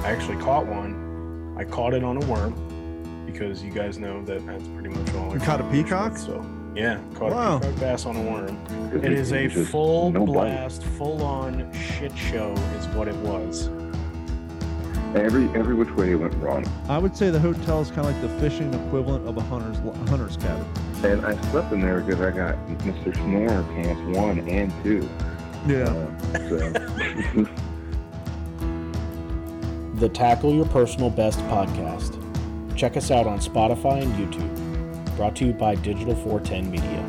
I actually caught one. I caught it on a worm because you guys know that's pretty much all. You caught a peacock? So yeah, caught Wow. a peacock bass on a worm. It is a full blast, full-on shit show is what it was. Every which way it went wrong. I would say the hotel is kind of like the fishing equivalent of a hunter's cabin. And I slept in there because I got Mr. Snore pants 1 and 2. Yeah. So. The Tackle Your Personal Best podcast. Check us out on Spotify and YouTube. Brought to you by Digital 410 Media.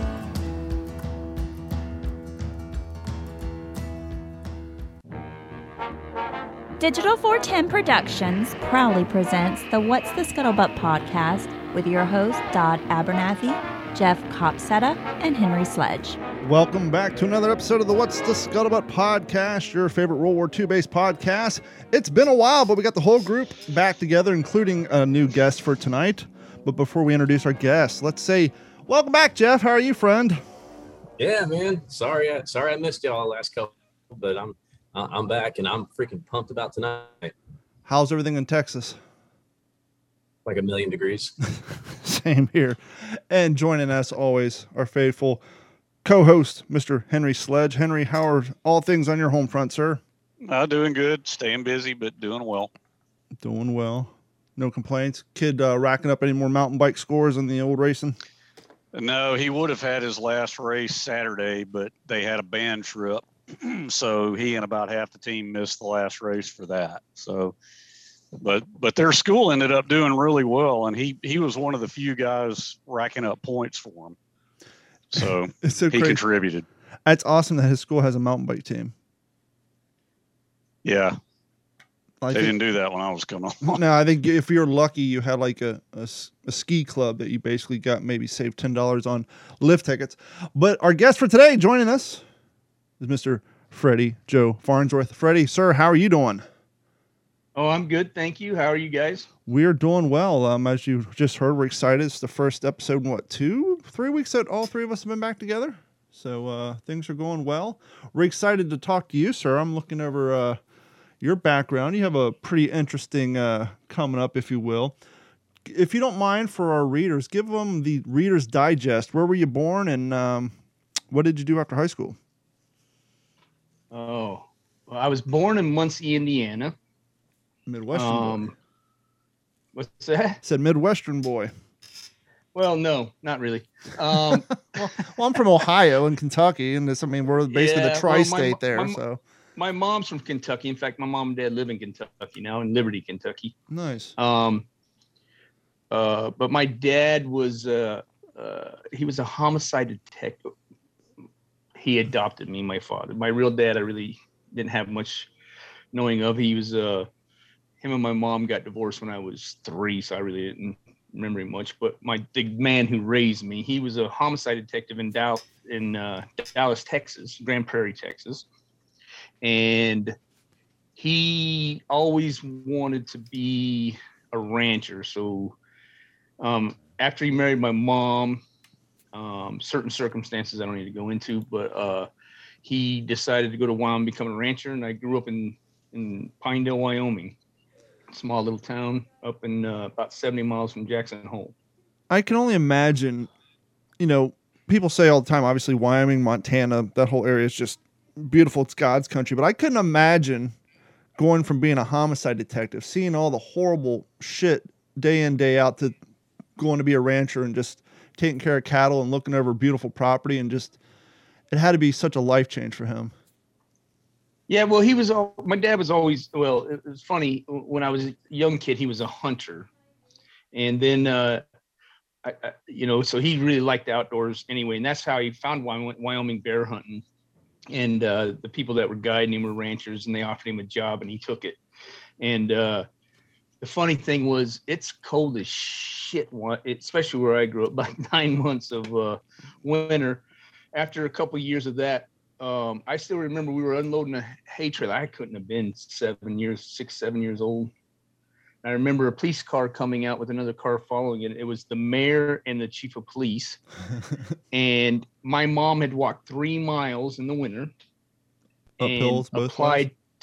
Digital 410 Productions proudly presents the What's the Scuttlebutt podcast with your hosts Dodd Abernathy, Jeff Copsetta, and Henry Sledge. Welcome back to another episode of the What's the Scuttlebutt podcast, your favorite World War II based podcast. It's been a while, but we got the whole group back together, including a new guest for tonight. But before we introduce our guest, let's say welcome back, Jeff. How are you, friend? Yeah, man. Sorry I missed y'all last couple, but I'm back and I'm freaking pumped about tonight. How's everything in Texas? Like 1,000,000 degrees. Same here. And joining us always, our faithful co-host, Mr. Henry Sledge. Henry, how are all things on your home front, sir? Doing good. Staying busy, but doing well. Doing well. No complaints. Kid racking up any more mountain bike scores in the old racing? No, he would have had his last race Saturday, but they had a band trip. So he and about half the team missed the last race for that. So, but their school ended up doing really well, and he was one of the few guys racking up points for him. So, it's so he crazy. Contributed. That's awesome that his school has a mountain bike team. Yeah. They didn't do that when I was coming on. No, I think if you're lucky, you had like a ski club that you basically got maybe saved $10 on lift tickets. But our guest for today joining us is Mr. Freddie Joe Farnsworth. Freddie, sir, how are you doing? Oh, I'm good. Thank you. How are you guys? We're doing well. As you just heard, we're excited. It's the first episode in 2-3 weeks that all three of us have been back together. So things are going well. We're excited to talk to you, sir. I'm looking over your background. You have a pretty interesting coming up, if you will. If you don't mind, for our readers, give them the Reader's Digest. Where were you born, and what did you do after high school? Oh, well, I was born in Muncie, Indiana. Midwestern boy. What's that? Said Midwestern boy. Well, no, not really. Well, I'm from Ohio and Kentucky, and we're basically the tri-state there. So my mom's from Kentucky. In fact, my mom and dad live in Kentucky now, in Liberty, Kentucky. Nice. But my dad was he was a homicide detective. He adopted me, my father. My real dad, I really didn't have much knowing of. He was him and my mom got divorced when I was 3, so I really didn't remember him much. But the man who raised me, he was a homicide detective in Dallas, Texas, Grand Prairie, Texas. And he always wanted to be a rancher. So after he married my mom, certain circumstances I don't need to go into, but he decided to go to Wyoming, become a rancher. And I grew up in Pinedale, Wyoming, small little town up in about 70 miles from Jackson Hole. I can only imagine, people say all the time, obviously Wyoming, Montana, that whole area is just beautiful. It's God's country. But I couldn't imagine going from being a homicide detective, seeing all the horrible shit day in, day out, to going to be a rancher and just taking care of cattle and looking over beautiful property, and just, it had to be such a life change for him. Yeah, well, my dad was always, it was funny, when I was a young kid, he was a hunter. And then, so he really liked the outdoors anyway. And that's how he found Wyoming bear hunting. And the people that were guiding him were ranchers, and they offered him a job, and he took it. And the funny thing was, it's cold as shit, especially where I grew up, like 9 months of winter. After a couple of years of that, I still remember we were unloading a hay trailer. I couldn't have been 7 years old. I remember a police car coming out with another car following it. It was the mayor and the chief of police. And my mom had walked 3 miles in the winter. Uphills, both ways?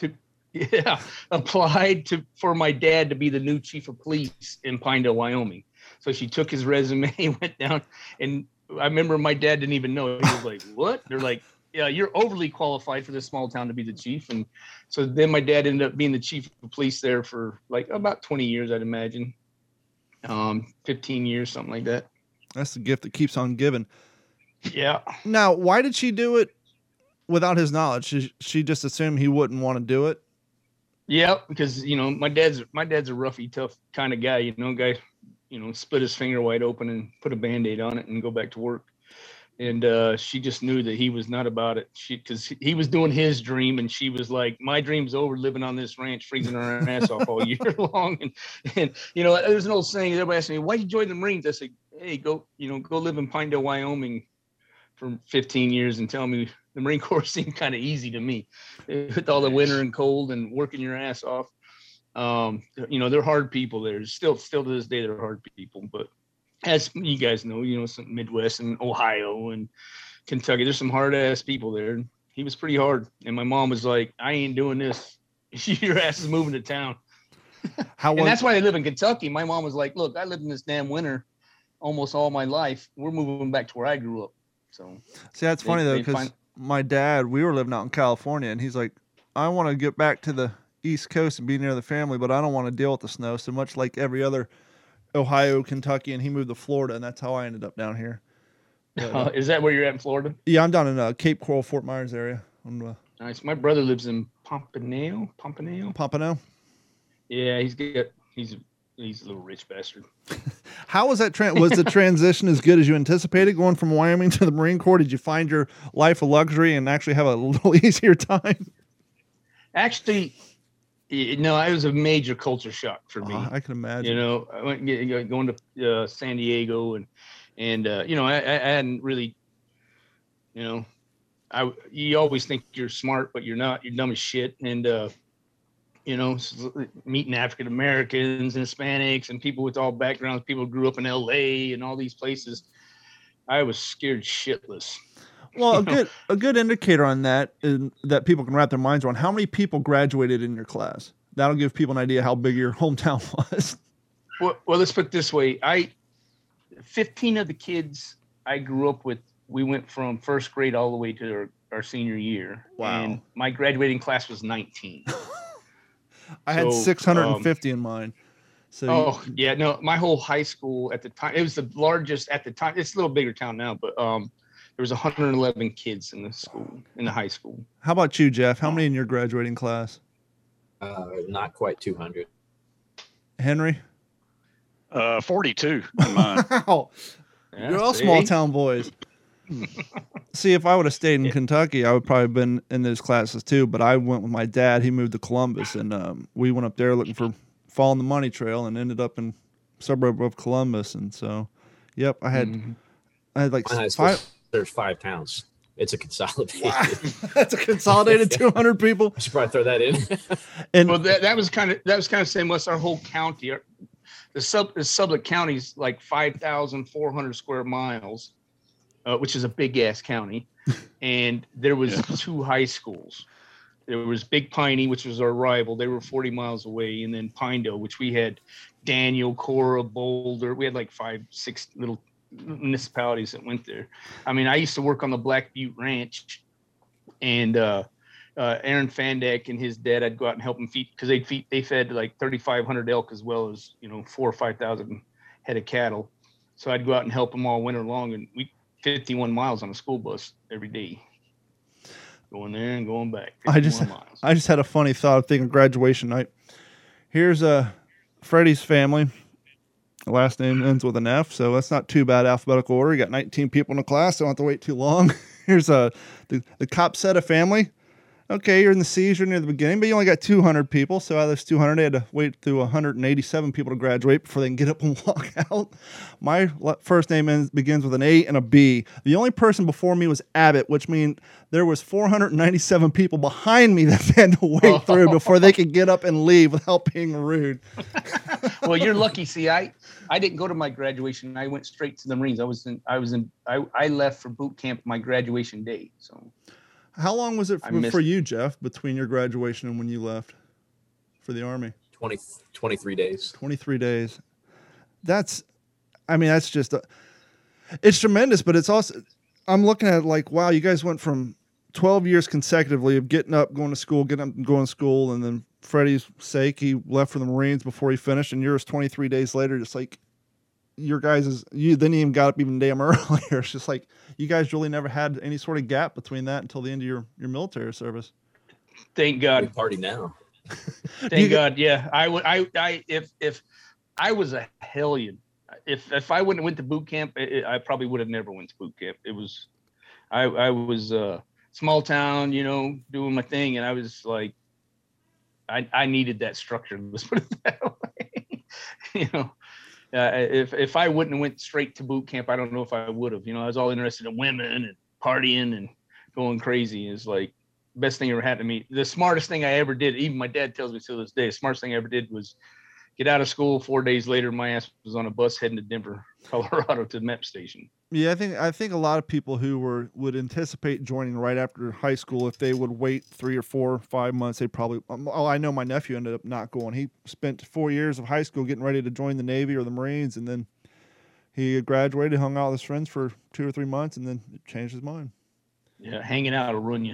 Yeah, applied for my dad to be the new chief of police in Pinedale, Wyoming. So she took his resume, went down, and I remember my dad didn't even know. He was like, "What?" They're like, "Yeah, you're overly qualified for this small town to be the chief." And so then my dad ended up being the chief of police there for like about 20 years, I'd imagine. 15 years, something like that. That's the gift that keeps on giving. Yeah. Now, why did she do it without his knowledge? She just assumed he wouldn't want to do it. Yeah, because my dad's a roughy, tough kind of guy. Guy, split his finger wide open and put a Band-Aid on it and go back to work. And she just knew that he was not about it. Because he was doing his dream, and she was like, "My dream's over, living on this ranch, freezing her ass off all year long." And there's an old saying. Everybody asks me, "Why'd you join the Marines?" I say, "Hey, go live in Pinedale, Wyoming for 15 years and tell me the Marine Corps seemed kind of easy to me with all the winter and cold and working your ass off." They're hard people there. Still to this day, they're hard people. But as you guys know, some Midwest and Ohio and Kentucky, there's some hard ass people there. He was pretty hard. And my mom was like, "I ain't doing this. Your ass is moving to town." And that's why they live in Kentucky. My mom was like, "Look, I lived in this damn winter almost all my life. We're moving back to where I grew up." So see, that's funny though, because my dad, we were living out in California, and he's like, "I want to get back to the East Coast and be near the family, but I don't want to deal with the snow." So much like every other Ohio, Kentucky, and he moved to Florida, and that's how I ended up down here. But, is that where you're at in Florida? Yeah, I'm down in Cape Coral, Fort Myers area. Nice. My brother lives in Pompano. Yeah, he's a little rich bastard. How was that? Was the transition as good as you anticipated going from Wyoming to the Marine Corps? Did you find your life a luxury and actually have a little easier time? Actually, no, it was a major culture shock for me. I can imagine. I went going to San Diego and I hadn't really, you always think you're smart, but you're not. You're dumb as shit. And meeting African Americans and Hispanics and people with all backgrounds, people who grew up in LA and all these places, I was scared shitless. Well, a good indicator on that is that people can wrap their minds around how many people graduated in your class. That'll give people an idea how big your hometown was. Well, let's put it this way. 15 of the kids I grew up with, we went from first grade all the way to our senior year. Wow. And my graduating class was 19. I had 650 in mine. So my whole high school at the time, it was the largest at the time. It's a little bigger town now, but there was 111 kids in the high school. How about you, Jeff? How many in your graduating class? Not quite 200. Henry? 42 in mine. Wow. Yeah, you're all small town boys. See, if I would have stayed in Kentucky, I would probably have been in those classes too. But I went with my dad. He moved to Columbus, and we went up there looking for following the money trail, and ended up in suburb of Columbus. And so, yep, I had like five. There's 5 towns. It's a consolidated. Wow. That's a consolidated 200 people. I should probably throw that in. And well, that was kind of same with our whole county. The Sublette County's like 5,400 square miles. Which is a big ass county, and there was 2 high schools. There was Big Piney, which was our rival. They were 40 miles away, and then Pinedale, which we had Daniel, Cora, Boulder. We had like 5-6 little municipalities that went there. I mean, I used to work on the Black Butte Ranch, and Aaron Fandak and his dad, I'd go out and help them feed, because they fed like 3,500 elk as well as 4,000 or 5,000 head of cattle. So I'd go out and help them all winter long, and we 51 miles on a school bus every day, going there and going back. I just had a funny thought thinking graduation night. Here's Freddie's family. The last name ends with an F, so that's not too bad alphabetical order. You got 19 people in the class, so I don't have to wait too long. Here's the Copsetta family. Okay, you're in the C's, you're near the beginning, but you only got 200 people. So out of those 200, they had to wait through 187 people to graduate before they can get up and walk out. My first name begins with an A and a B. The only person before me was Abbott, which means there was 497 people behind me that they had to wait through before they could get up and leave without being rude. Well, you're lucky. See, I didn't go to my graduation. I went straight to the Marines. I left for boot camp my graduation day. So. How long was it for you, Jeff, between your graduation and when you left? for the Army? 23 days. 23 days. That's just, it's tremendous, but it's also, I'm looking at it like, wow, you guys went from 12 years consecutively of getting up, going to school, getting up and going to school. And then Freddie's sake, he left for the Marines before he finished, and yours 23 days later, just like your guys' you then even got up even damn earlier. It's just like you guys really never had any sort of gap between that until the end of your military service. Thank We God. party now. Thank God. Yeah. If I was a hellion, if I wouldn't have went to boot camp, I probably would have never went to boot camp. It was, I was small town, doing my thing. And I was like, I needed that structure. Let's put it that way. If I wouldn't have went straight to boot camp, I don't know if I would have. I was all interested in women and partying and going crazy. Is like best thing ever happened to me. The smartest thing I ever did, even my dad tells me to this day, the smartest thing I ever did was get out of school. 4 days later, my ass was on a bus heading to Denver, Colorado to the MEP station. Yeah, I think a lot of people who would anticipate joining right after high school, if they would wait 3 or 4 or 5 months, they probably. I know my nephew ended up not going. He spent 4 years of high school getting ready to join the Navy or the Marines, and then he graduated, hung out with his friends for 2 or 3 months, and then changed his mind. Yeah, hanging out will ruin you.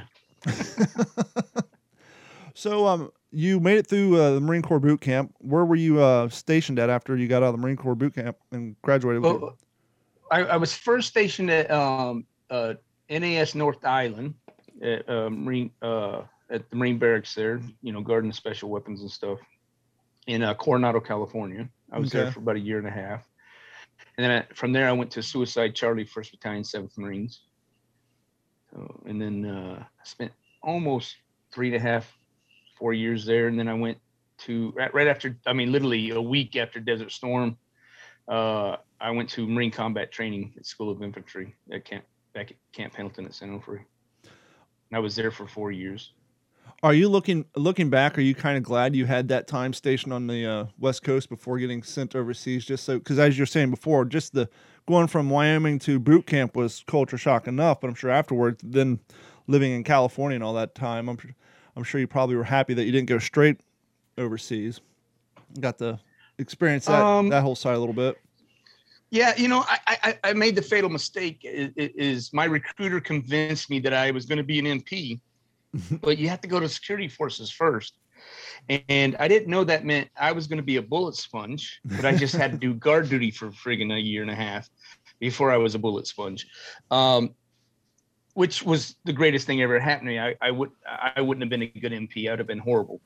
So, you made it through the Marine Corps boot camp. Where were you stationed at after you got out of the Marine Corps boot camp and graduated? Well, I was first stationed at NAS North Island at the Marine Barracks there, guarding special weapons and stuff in Coronado, California. I was there for about a year and a half. And then from there, I went to Suicide Charlie, 1st Battalion, 7th Marines. And then I spent almost 3.5, 4 years there. And then I went to, right after, literally a week after Desert Storm, I went to Marine Combat Training at School of Infantry back at Camp Pendleton at San Onofre. I was there for 4 years. Are you looking back? Are you kind of glad you had that time stationed on the West Coast before getting sent overseas? Just so, because as you're saying before, just the going from Wyoming to boot camp was culture shock enough, but I'm sure afterwards, then living in California and all that time, I'm sure you probably were happy that you didn't go straight overseas. Got to experience that whole side a little bit. Yeah, I made the fatal mistake. Is my recruiter convinced me that I was going to be an MP, but you have to go to security forces first. And I didn't know that meant I was going to be a bullet sponge, but I just had to do guard duty for friggin' a year and a half before I was a bullet sponge, which was the greatest thing ever happened to me. I wouldn't have been a good MP. I would have been horrible.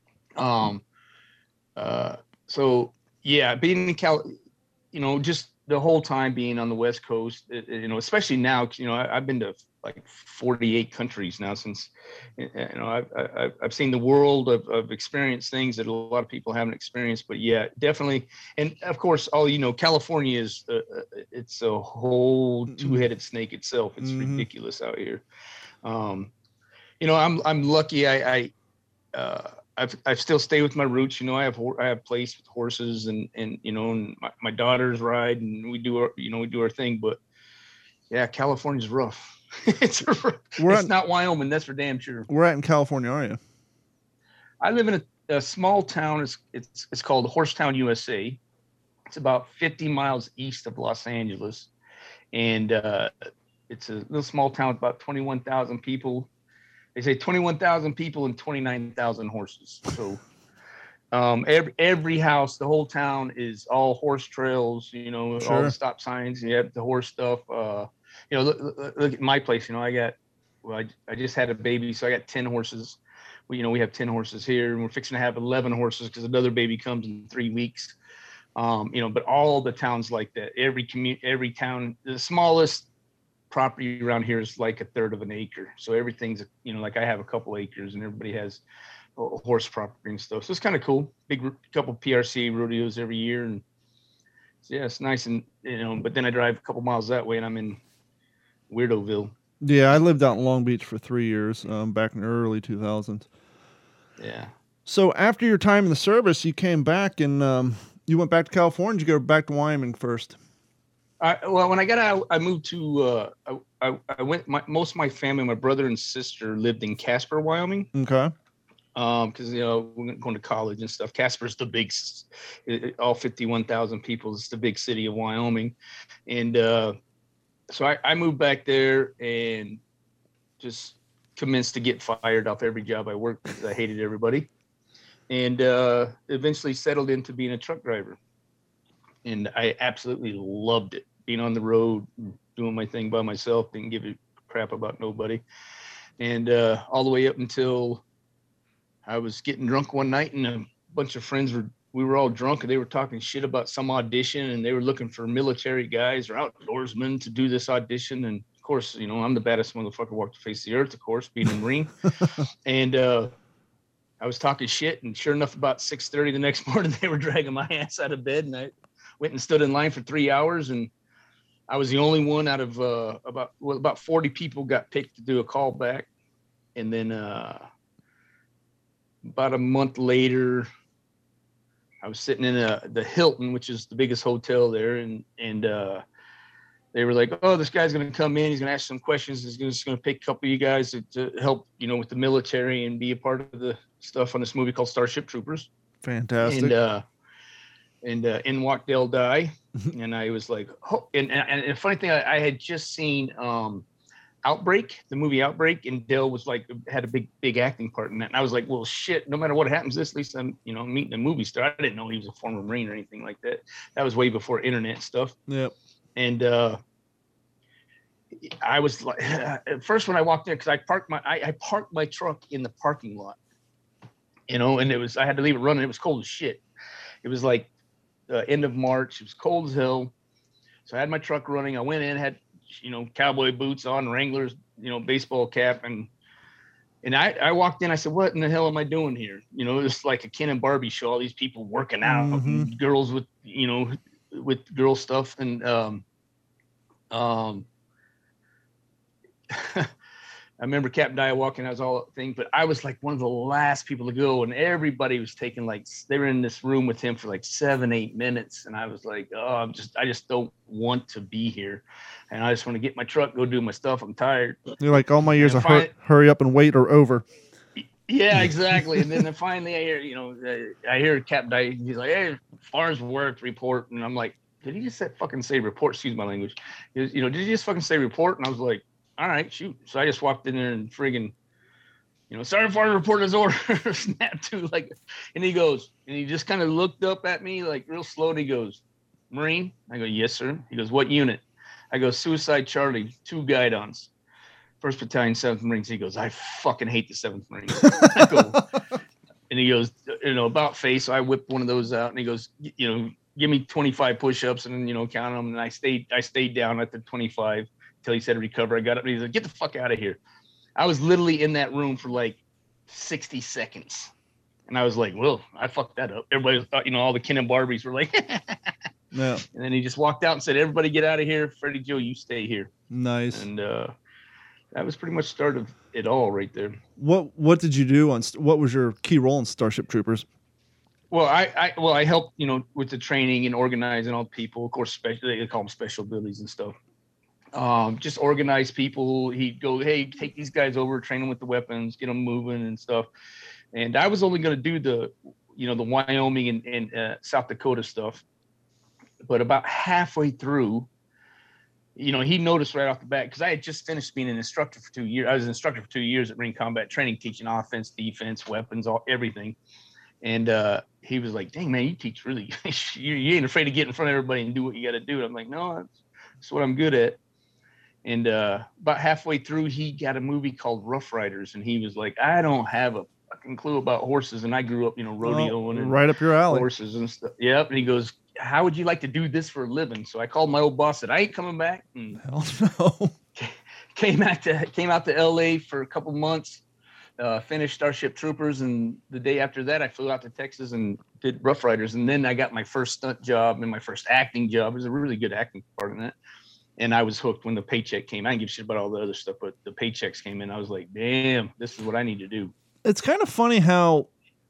So yeah, being in just the whole time being on the West Coast, especially now, I've been to like 48 countries now since, I've seen the world. I've experienced things that a lot of people haven't experienced, but yeah, definitely. And of course, California is, it's a whole two-headed snake itself. It's ridiculous out here. I'm lucky. I've still stayed with my roots. I have place with horses and my daughters ride and we do our thing. But yeah, California's rough. It's not Wyoming. That's for damn sure. Where at in California are you? I live in a small town. It's called Horsetown, USA. It's about 50 miles east of Los Angeles. And it's a little small town with about 21,000 people. They say 21,000 people and 29,000 horses. So every house, the whole town is all horse trails, all the stop signs. You have the horse stuff. Look at my place. I just had a baby, so I got 10 horses. We have 10 horses here, and we're fixing to have 11 horses because another baby comes in 3 weeks. But all the towns like that, every town, the smallest property around here is like 1/3 of an acre. So everything's, like I have a couple acres and everybody has horse property and stuff. So it's kind of cool. Big couple PRCA rodeos every year. And yeah, it's nice. And, but then I drive a couple miles that way and I'm in Weirdoville. Yeah. I lived out in Long Beach for 3 years, back in the early 2000s. Yeah. So after your time in the service, you came back and, you went back to California. Did you go back to Wyoming first? Well, when I got out, I moved to, I went, most of my family, my brother and sister lived in Casper, Wyoming. Okay. because we're going to college and stuff. Casper's the big, all 51,000 people. It's the big city of Wyoming, and so I moved back there and just commenced to get fired off every job I worked because I hated everybody, and eventually settled into being a truck driver, and I absolutely loved it. Being on the road, doing my thing by myself, didn't give a crap about nobody, and all the way up until I was getting drunk one night, and a bunch of friends we were all drunk, and they were talking shit about some audition, and they were looking for military guys or outdoorsmen to do this audition. And of course, I'm the baddest motherfucker walked the face of the earth, of course, being a Marine. And I was talking shit, and sure enough, about 6:30 the next morning, they were dragging my ass out of bed, and I went and stood in line for 3 hours, and I was the only one out of about 40 people got picked to do a call back. And then about a month later, I was sitting in the Hilton, which is the biggest hotel there, and they were like, "Oh, this guy's going to come in. He's going to ask some questions. He's just going to pick a couple of you guys to help, with the military and be a part of the stuff on this movie called Starship Troopers." Fantastic. And in walked Dale Dye, and I was like, oh, and the funny thing, I had just seen Outbreak, the movie Outbreak, and Dale was like, had a big acting part in that. And I was like, well, shit, no matter what happens, at least I'm, meeting a movie star. I didn't know he was a former Marine or anything like that. That was way before internet stuff. Yep. And I was like, at first when I walked in, because I parked my truck in the parking lot, and I had to leave it running. It was cold as shit. It was like end of March. It was cold as hell. So I had my truck running. I went in, had cowboy boots on, Wranglers, baseball cap, and I walked in. I said, "What in the hell am I doing here?" It's like a Ken and Barbie show. All these people working out, and girls with with girl stuff, and I remember Captain Dye walking. I was all thing, but I was like one of the last people to go, and everybody was taking they were in this room with him for like 7-8 minutes, and I was like, oh, I just don't want to be here, and I just want to get my truck, go do my stuff. I'm tired. You're like, all my years of hurry up and wait are over. Yeah, exactly. And then finally I hear Captain Dye. He's like, "Hey, Farnsworth report," and I'm like, did he just fucking say report? Excuse my language. Did he just fucking say report? And I was like, all right, shoot. So I just walked in there and friggin', Sergeant Farnsworth report his order. Snap to and he goes, and he just kind of looked up at me like real slow. And he goes, "Marine?" I go, "Yes, sir." He goes, "What unit?" I go, "Suicide Charlie, 2 guidons, 1st Battalion, 7th Marines." He goes, "I fucking hate the 7th Marines." I go, and he goes, about face. So I whipped one of those out, and he goes, "Give me 25 push-ups," and then, count them. And I stayed down at the 25 until he said recover. I got up, and he's like, "Get the fuck out of here." I was literally in that room for like 60 seconds. And I was like, well, I fucked that up. Everybody thought, all the Ken and Barbies were like, yeah. And then he just walked out and said, "Everybody get out of here. Freddie Joe, you stay here." Nice. And that was pretty much the start of it all right there. What did you do what was your key role in Starship Troopers? Well, I helped, with the training and organizing all the people. Of course, they call them special abilities and stuff. Just organize people. He'd go, "Hey, take these guys over, train them with the weapons, get them moving and stuff." And I was only going to do the Wyoming and South Dakota stuff. But about halfway through, he noticed right off the bat, because I had just finished being an instructor for 2 years. I was an instructor for 2 years at Marine Combat Training, teaching offense, defense, weapons, everything. And he was like, "Dang, man, you teach really, you ain't afraid to get in front of everybody and do what you got to do." And I'm like, "No, that's what I'm good at." And about halfway through, he got a movie called Rough Riders, and he was like, "I don't have a fucking clue about horses, and I grew up, rodeoing and right up your alley, horses and stuff." Yep. And he goes, "How would you like to do this for a living?" So I called my old boss, said, "I ain't coming back." And hell no. Came out to LA for a couple months, finished Starship Troopers, and the day after that, I flew out to Texas and did Rough Riders, and then I got my first stunt job and my first acting job. It was a really good acting part in that. And I was hooked when the paycheck came. I didn't give a shit about all the other stuff, but the paychecks came in. I was like, damn, this is what I need to do. It's kind of funny how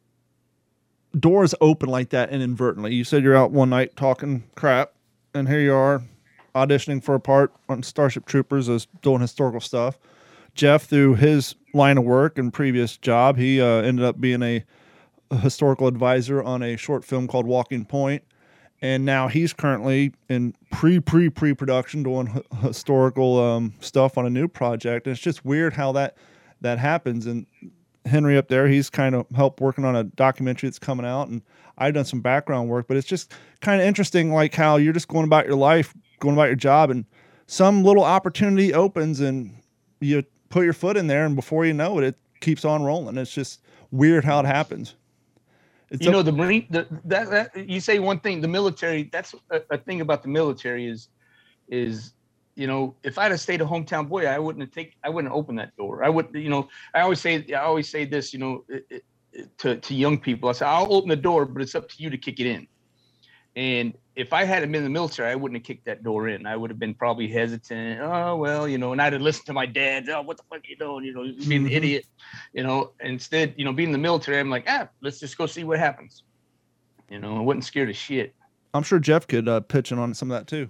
doors open like that inadvertently. You said you're out one night talking crap, and here you are auditioning for a part on Starship Troopers as doing historical stuff. Jeff, through his line of work and previous job, he ended up being a historical advisor on a short film called Walking Point. And now he's currently in pre-production doing historical stuff on a new project. And it's just weird how that happens. And Henry up there, he's kind of helped working on a documentary that's coming out. And I've done some background work, but it's just kind of interesting, like how you're just going about your life, going about your job, and some little opportunity opens and you put your foot in there, and before you know it, it keeps on rolling. It's just weird how it happens. You know, the Marine, that you say one thing, the military, that's a thing about the military is, you know, if I'd have stayed a hometown boy, I wouldn't open that door. I would, you know, I always say this, you know, to young people. I say, I'll open the door, but it's up to you to kick it in. And if I hadn't been in the military, I wouldn't have kicked that door in. I would have been probably hesitant. Oh, well, you know, and I'd have listened to my dad. Oh, what the fuck are you doing? You know, being an idiot, you know. Instead, you know, being in the military, I'm like, let's just go see what happens. You know, I wasn't scared of shit. I'm sure Jeff could pitch in on some of that too.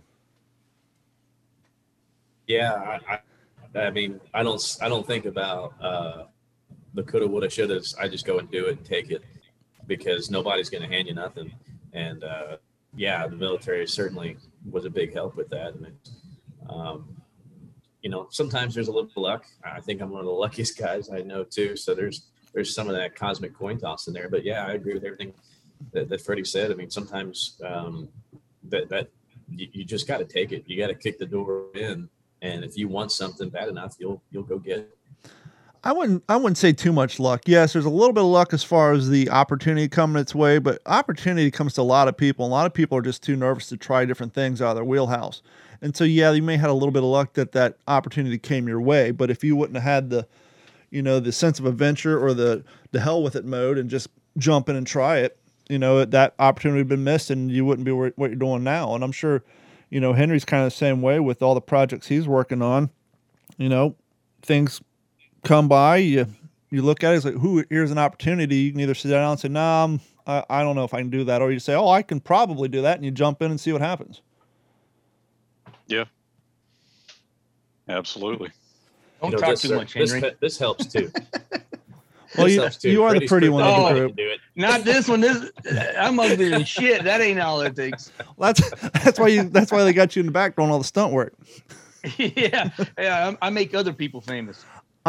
Yeah, I mean, I don't think about the coulda, woulda, shouldas. I just go and do it and take it, because nobody's going to hand you nothing. And yeah, the military certainly was a big help with that. And you know, sometimes there's a little luck. I think I'm one of the luckiest guys I know too. So there's some of that cosmic coin toss in there. But yeah, I agree with everything that Freddie said. I mean, sometimes that you just got to take it. You got to kick the door in. And if you want something bad enough, you'll go get it. I wouldn't say too much luck. Yes, there's a little bit of luck as far as the opportunity coming its way, but opportunity comes to a lot of people. A lot of people are just too nervous to try different things out of their wheelhouse. And so, yeah, you may have had a little bit of luck that opportunity came your way, but if you wouldn't have had the, you know, the sense of adventure or the hell with it mode and just jump in and try it, you know, that opportunity would have been missed and you wouldn't be what you're doing now. And I'm sure, you know, Henry's kind of the same way with all the projects he's working on. You know, things come by, you look at it, it's like, here's an opportunity. You can either sit down and say, nah, I don't know if I can do that. Or you say, oh, I can probably do that. And you jump in and see what happens. Yeah, absolutely. Don't talk too much, Henry. This helps too. Well, you are the pretty one of the group. Not this one. I'm ugly as shit. That ain't all it takes. That's why they got you in the back doing all the stunt work. Yeah. I make other people famous.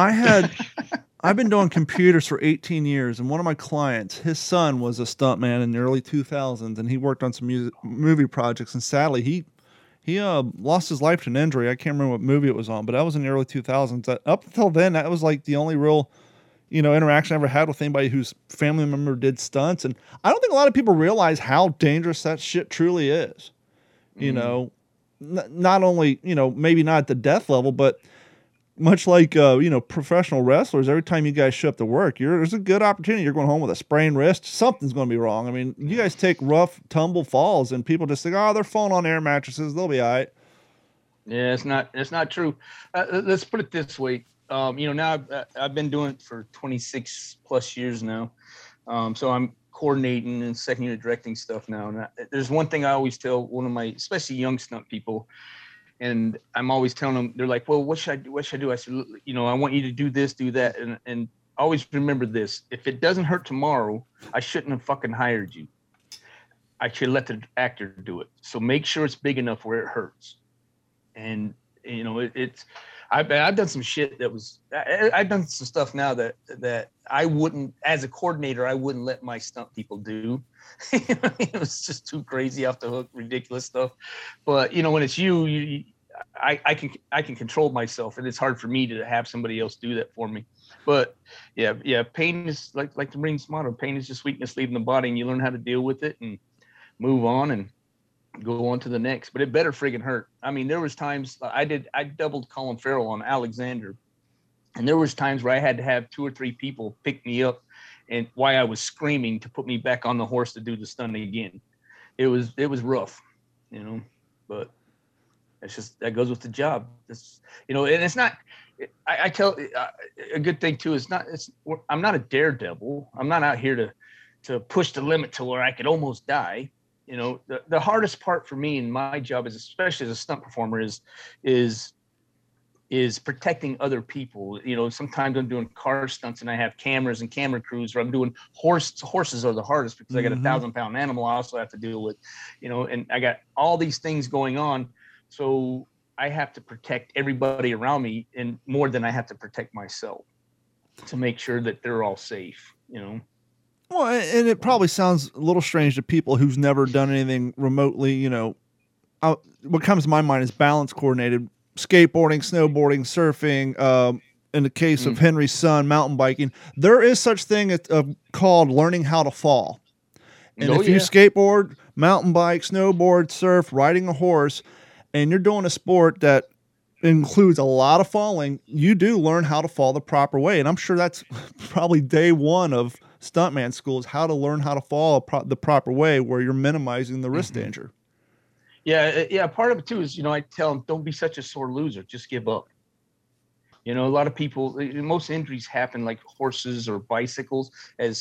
I've been doing computers for 18 years, and one of my clients, his son was a stuntman in the early 2000s, and he worked on some movie projects. And sadly, he lost his life to an injury. I can't remember what movie it was on, but that was in the early 2000s. Up until then, that was like the only real, you know, interaction I ever had with anybody whose family member did stunts. And I don't think a lot of people realize how dangerous that shit truly is. You know, not only, you know, maybe not at the death level, but much like, you know, professional wrestlers, every time you guys show up to work, there's a good opportunity. You're going home with a sprained wrist. Something's going to be wrong. I mean, you guys take rough tumble falls and people just think, oh, they're falling on air mattresses. They'll be all right. Yeah, it's not true. Let's put it this way. You know, now I've been doing it for 26 plus years now. So I'm coordinating and second unit directing stuff now. And there's one thing I always tell one of my, especially young stunt people, and I'm always telling them, they're like, well, what should I do? What should I do? I said, you know, I want you to do this, do that. And always remember this. If it doesn't hurt tomorrow, I shouldn't have fucking hired you. I should let the actor do it. So make sure it's big enough where it hurts. And, you know, I've done some shit that was, I've done some stuff now that I wouldn't, as a coordinator, I wouldn't let my stunt people do. It was just too crazy, off the hook, ridiculous stuff. But, you know, when it's I can control myself, and it's hard for me to have somebody else do that for me. But yeah, pain is like the Marines motto, pain is just weakness leaving the body, and you learn how to deal with it and move on and go on to the next. But it better friggin' hurt. I mean, there was times I doubled Colin Farrell on Alexander, and there was times where I had to have 2 or 3 people pick me up, and why I was screaming to put me back on the horse to do the stunt again. It was rough, you know, but it's just, that goes with the job. It's, you know, and it's not, I tell a good thing too, I'm not a daredevil. I'm not out here to push the limit to where I could almost die. You know, the hardest part for me in my job is, especially as a stunt performer, is is protecting other people. You know, sometimes I'm doing car stunts and I have cameras and camera crews, or I'm doing horses are the hardest because I got a 1,000-pound animal I also have to deal with, you know, and I got all these things going on. So I have to protect everybody around me, and more than I have to protect myself to make sure that they're all safe, you know? Well, and it probably sounds a little strange to people who's never done anything remotely, you know. What comes to my mind is balance coordinated skateboarding, snowboarding, surfing. In the case of Henry's son, mountain biking, there is such thing called learning how to fall. And if you skateboard, mountain bike, snowboard, surf, riding a horse, and you're doing a sport that includes a lot of falling, you do learn how to fall the proper way. And I'm sure that's probably day one of stuntman school, is how to learn how to fall the proper way where you're minimizing the risk danger. Yeah. Part of it too is, you know, I tell them, don't be such a sore loser. Just give up. You know, a lot of people, most injuries happen like horses or bicycles, as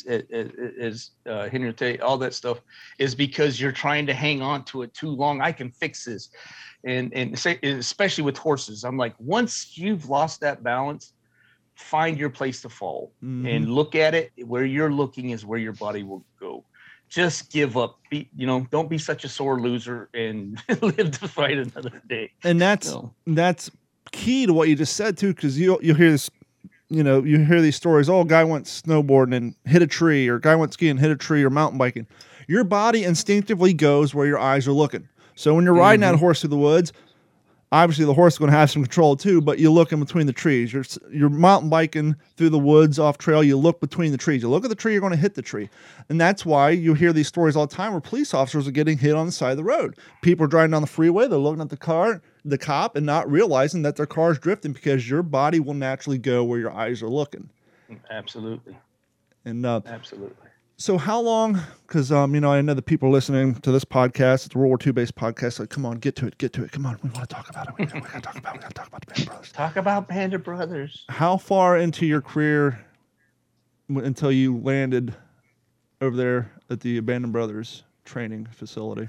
Henry will tell you, all that stuff is because you're trying to hang on to it too long. I can fix this. And especially with horses, I'm like, once you've lost that balance, find your place to fall and look at it. Where you're looking is where your body will go. Just give up. Don't be such a sore loser and live to fight another day. And that's key to what you just said too, because you'll hear this, you hear these stories. Oh, a guy went snowboarding and hit a tree, or a guy went skiing and hit a tree, or mountain biking. Your body instinctively goes where your eyes are looking. So when you're riding that horse through the woods, obviously the horse is going to have some control too, but you look in between the trees. You're mountain biking through the woods off trail. You look between the trees. You look at the tree, you're going to hit the tree. And that's why you hear these stories all the time where police officers are getting hit on the side of the road. People are driving down the freeway. They're looking at the cop, and not realizing that their car's drifting, because your body will naturally go where your eyes are looking. Absolutely. And absolutely. So how long, because, I know the people listening to this podcast, it's a World War II based podcast. Like, come on, get to it. Come on. We want to talk about it. We got to talk about the Band of Brothers. Talk about Band of Brothers. How far into your career until you landed over there at the Band of Brothers training facility?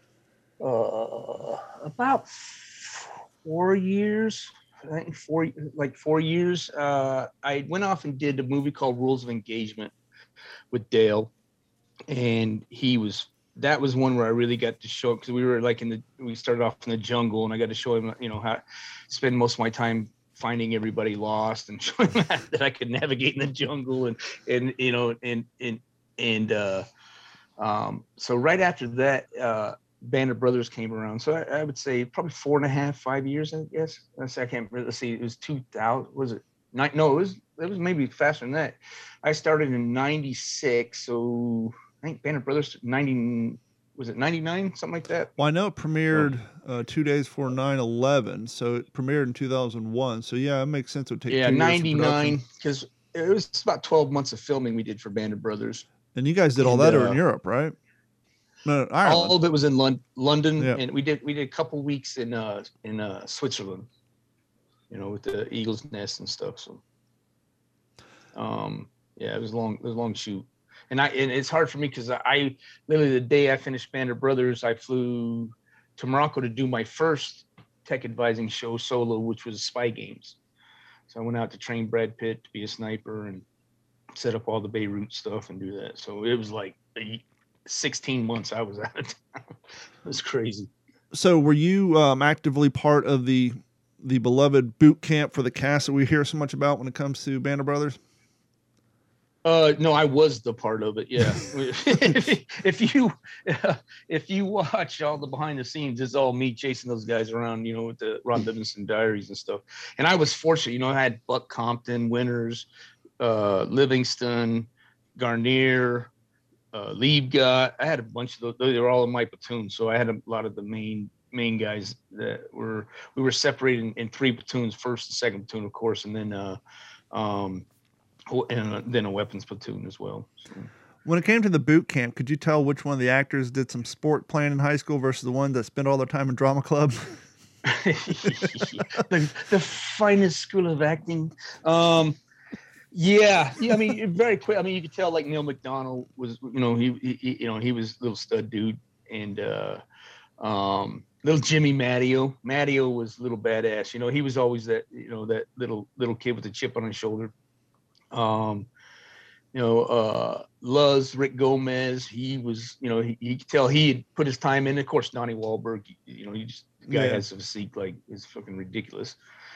About 4 years. I think 4 years. I went off and did a movie called Rules of Engagement with Dale, and that was one where I really got to show, because we were we started off in the jungle, and I got to show him, how to spend most of my time finding everybody lost and showing that I could navigate in the jungle, so right after that, Band of Brothers came around. So I would say probably 4.5, 5 years, I guess. I can't remember. Let's see, it was 2000. Was it? No, it was maybe faster than that. I started in 96, so I think Band of Brothers 90, was it 99, something like that? Well, I know it premiered 2 days before 9/11, so it premiered in 2001. So yeah, it makes sense. It would take 2 years 99, because it was about 12 months of filming we did for Band of Brothers. And you guys did all that over in Europe, right? No, Ireland. All of it was in London, and we did a couple weeks in Switzerland, with the Eagle's Nest and stuff. So, it was a long shoot, and it's hard for me because I literally, the day I finished Band of Brothers, I flew to Morocco to do my first tech advising show solo, which was Spy Games. So I went out to train Brad Pitt to be a sniper and set up all the Beirut stuff and do that. So it was like 16 months I was out of town. It was crazy. So were you actively part of the beloved boot camp for the cast that we hear so much about when it comes to Band of Brothers? No, I was the part of it. Yeah. if you watch all the behind the scenes, it's all me chasing those guys around, with the Ron Livingston diaries and stuff. And I was fortunate, I had Buck Compton, Winters, Livingston, Garnier, Liebgott. I had a bunch of those. They were all in my platoon. So I had a lot of the main guys that we were separated in 3 platoons, first and second platoon, of course, and then a weapons platoon as well. So. When it came to the boot camp, could you tell which one of the actors did some sport playing in high school versus the one that spent all their time in drama club? the finest school of acting. Yeah. I mean, very quick. I mean, you could tell like Neil McDonald was, he was a little stud dude, and Little Jimmy Matteo. Matteo was a little badass. You know, he was always that, you know, that little kid with a chip on his shoulder. Luz, Rick Gomez, he was, you know, he could tell he had put his time in. Of course, Donnie Wahlberg, you know, the guy has a physique like it's fucking ridiculous.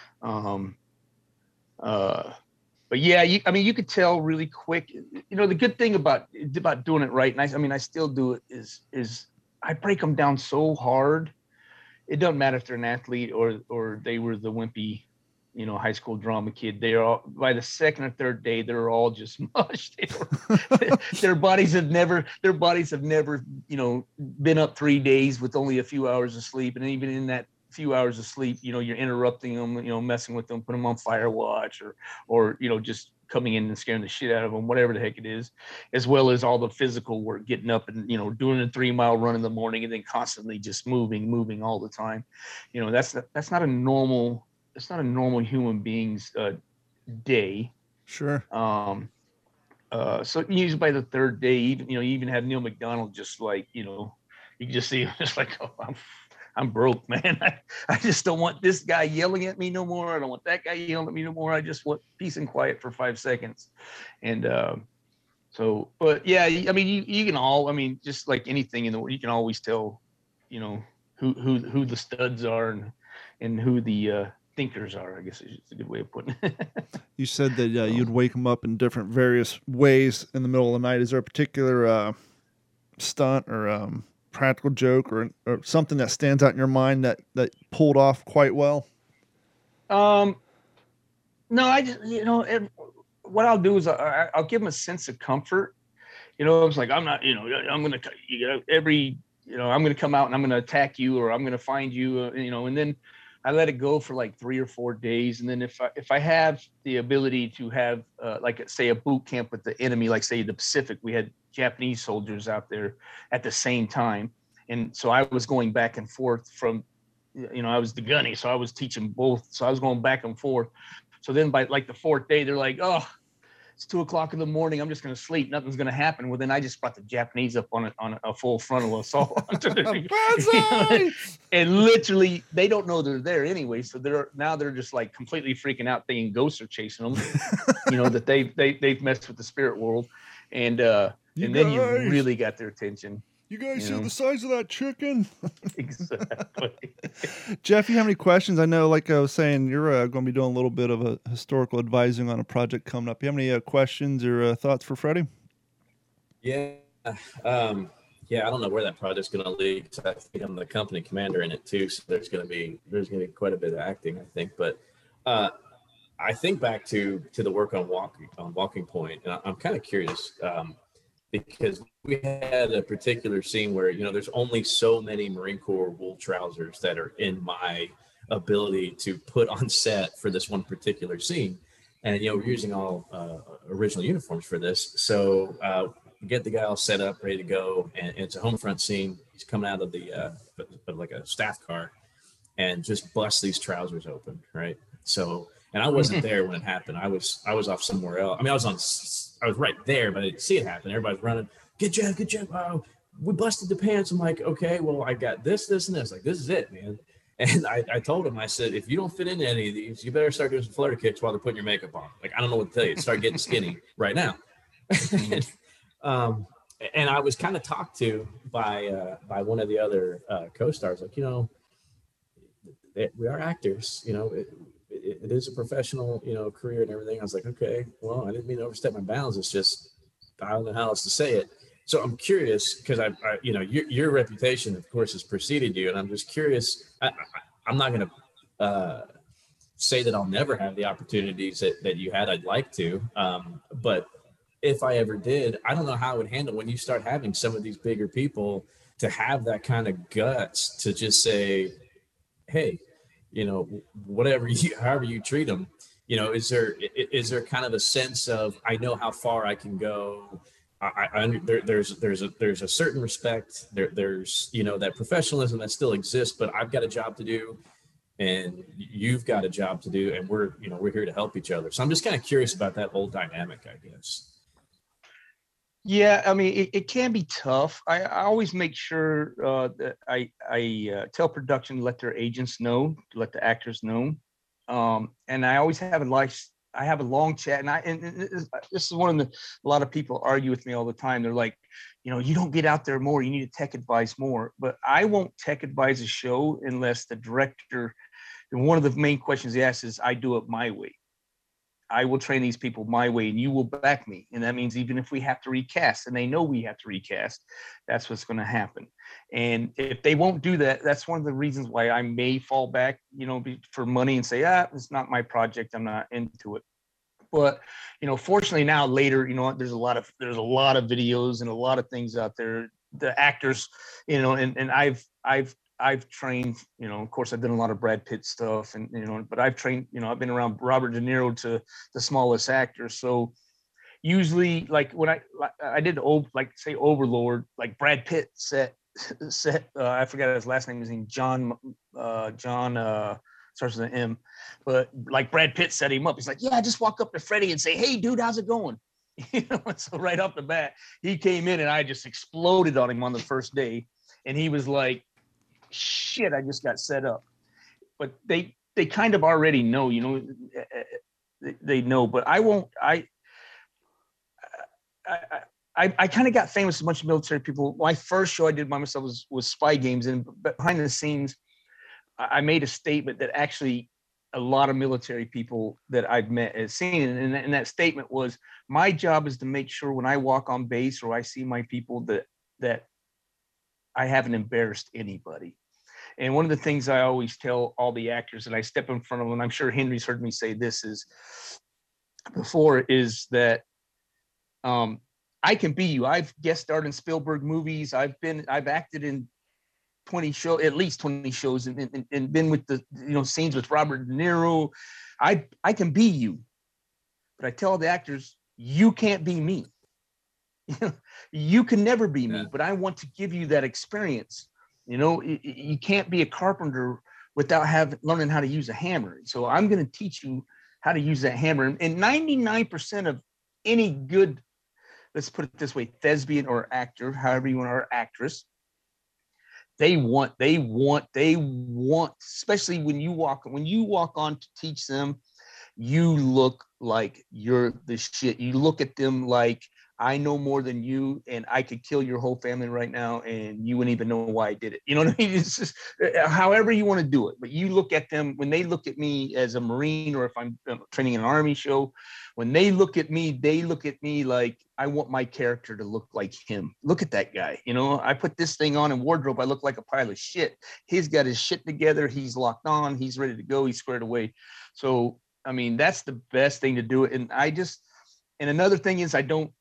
But yeah, you could tell really quick. You know, the good thing about doing it right, and I still do it, is I break them down so hard. It doesn't matter if they're an athlete or they were the wimpy, you know, high school drama kid. They are all, by the second or third day, they're all just mush. Their bodies have never, you know, been up 3 days with only a few hours of sleep. And even in that few hours of sleep, you know, you're interrupting them, you know, messing with them, putting them on fire watch or, you know, just coming in and scaring the shit out of them, whatever the heck it is, as well as all the physical work, getting up and, you know, doing a 3-mile run in the morning and then constantly just moving all the time. You know, that's not a normal human being's day. Sure. So usually by the third day, even, you know, you even have Neil McDonald just like, you know, you can just see him just like, oh, I'm broke, man. I just don't want this guy yelling at me no more. I don't want that guy yelling at me no more. I just want peace and quiet for 5 seconds. And but yeah, I mean, you can all, I mean, just like anything in the world, you can always tell, you know, who the studs are and who the thinkers are, I guess is a good way of putting it. You said that you'd wake them up in different various ways in the middle of the night. Is there a particular stunt or practical joke or something that stands out in your mind that pulled off quite well? No, I just, you know, what I'll do is I'll give them a sense of comfort. You know, it's like, I'm not, you know, I'm going to, you know, I'm going to come out and I'm going to attack you or I'm going to find you, you know, and then I let it go for like 3 or 4 days. And then if I have the ability to have like say a boot camp with the enemy, like say the Pacific, we had Japanese soldiers out there at the same time. And so I was going back and forth from, you know, I was the gunny, so I was teaching both. So I was going back and forth. So then by like the 4th day, they're like, oh, it's 2:00 in the morning. I'm just going to sleep. Nothing's going to happen. Well, then I just brought the Japanese up on a full frontal assault. And literally, they don't know they're there anyway. So they're just like completely freaking out, thinking ghosts are chasing them. You know, that they've messed with the spirit world, and then you really got their attention. You guys see the size of that chicken? Exactly. Jeff, you have any questions? I know, like I was saying, you're going to be doing a little bit of a historical advising on a project coming up. You have any questions or thoughts for Freddie? Yeah. I don't know where that project's going to lead. I think I'm the company commander in it too. So there's going to be quite a bit of acting, I think. But I think back to the work on Walking Point, and I'm kind of curious. Because we had a particular scene where, you know, there's only so many Marine Corps wool trousers that are in my ability to put on set for this one particular scene. And, you know, we're using all original uniforms for this. So get the guy all set up, ready to go. And it's a home front scene. He's coming out of the like a staff car and just busts these trousers open. Right. So, and I wasn't there when it happened. I was off somewhere else. I mean, I was right there, but I didn't see it happen. Everybody's running. Good job. Oh, we busted the pants. I'm like, okay, well, I got this, and this. Like, this is it, man. And I told him, I said, if you don't fit into any of these, you better start doing some flutter kicks while they're putting your makeup on. Like, I don't know what to tell you. Start getting skinny right now. And I was kind of talked to by one of the other co-stars, like, you know, we are actors, you know, it is a professional, you know, career and everything. I was like, okay, well, I didn't mean to overstep my bounds. It's just, I don't know how else to say it. So I'm curious because I you know, your reputation, of course, has preceded you. And I'm just curious. I'm not going to say that I'll never have the opportunities that you had. I'd like to. But if I ever did, I don't know how I would handle when you start having some of these bigger people to have that kind of guts to just say, hey, you know, however you treat them, you know, is there kind of a sense of, I know how far I can go. There's a certain respect there's, you know, that professionalism that still exists, but I've got a job to do and you've got a job to do, and we're here to help each other. So I'm just kind of curious about that whole dynamic, I guess. Yeah, I mean, it can be tough. I always make sure that I tell production to let their agents know, to let the actors know, and I always have I have a long chat, and this is one of the a lot of people argue with me all the time. They're like, you don't get out there more. You need to tech advise more. But I won't tech advise a show unless the director. And one of the main questions he asks is, I do it my way. I will train these people my way and you will back me. And that means even if we have to recast, and they know we have to recast, that's what's going to happen. And if they won't do that, that's one of the reasons why I may fall back, for money and say, it's not my project. I'm not into it. But, fortunately now later, there's a lot of videos and a lot of things out there. The actors, and I've trained, of course, I've done a lot of Brad Pitt stuff and, but I've trained, I've been around Robert De Niro to the smallest actors. So usually like when I did say Overlord, like Brad Pitt set, I forgot his last name, his name, John, starts with an M, but like Brad Pitt set him up. He's like, yeah, just walk up to Freddie and say, hey dude, how's it going? So right off the bat, he came in and I just exploded on him on the first day. And he was like, shit, I just got set up. But they kind of already know, they know, but I won't, I kind of got famous with a bunch of military people. My first show I did by myself was Spy Games, and behind the scenes, I made a statement that actually a lot of military people that I've met have seen. And that statement was, my job is to make sure when I walk on base or I see my people that I haven't embarrassed anybody. And one of the things I always tell all the actors that I step in front of them, and I'm sure Henry's heard me say this is that I can be you. I've guest starred in Spielberg movies. I've acted in at least 20 shows and been with the, scenes with Robert De Niro. I can be you, but I tell the actors, you can't be me. You can never be me, but I want to give you that experience. You can't be a carpenter without learning how to use a hammer. So I'm going to teach you how to use that hammer. And 99% of any good, let's put it this way, thespian or actor, however you want, or actress, they want, especially when you walk on to teach them, you look like you're the shit. You look at them like, I know more than you, and I could kill your whole family right now, and you wouldn't even know why I did it. You know what I mean? It's just however you want to do it. But you look at them, when they look at me as a Marine, or if I'm training in an Army show, when they look at me like I want my character to look like him. Look at that guy. I put this thing on in wardrobe. I look like a pile of shit. He's got his shit together. He's locked on. He's ready to go. He's squared away. So, I mean, that's the best thing to do it. And and another thing is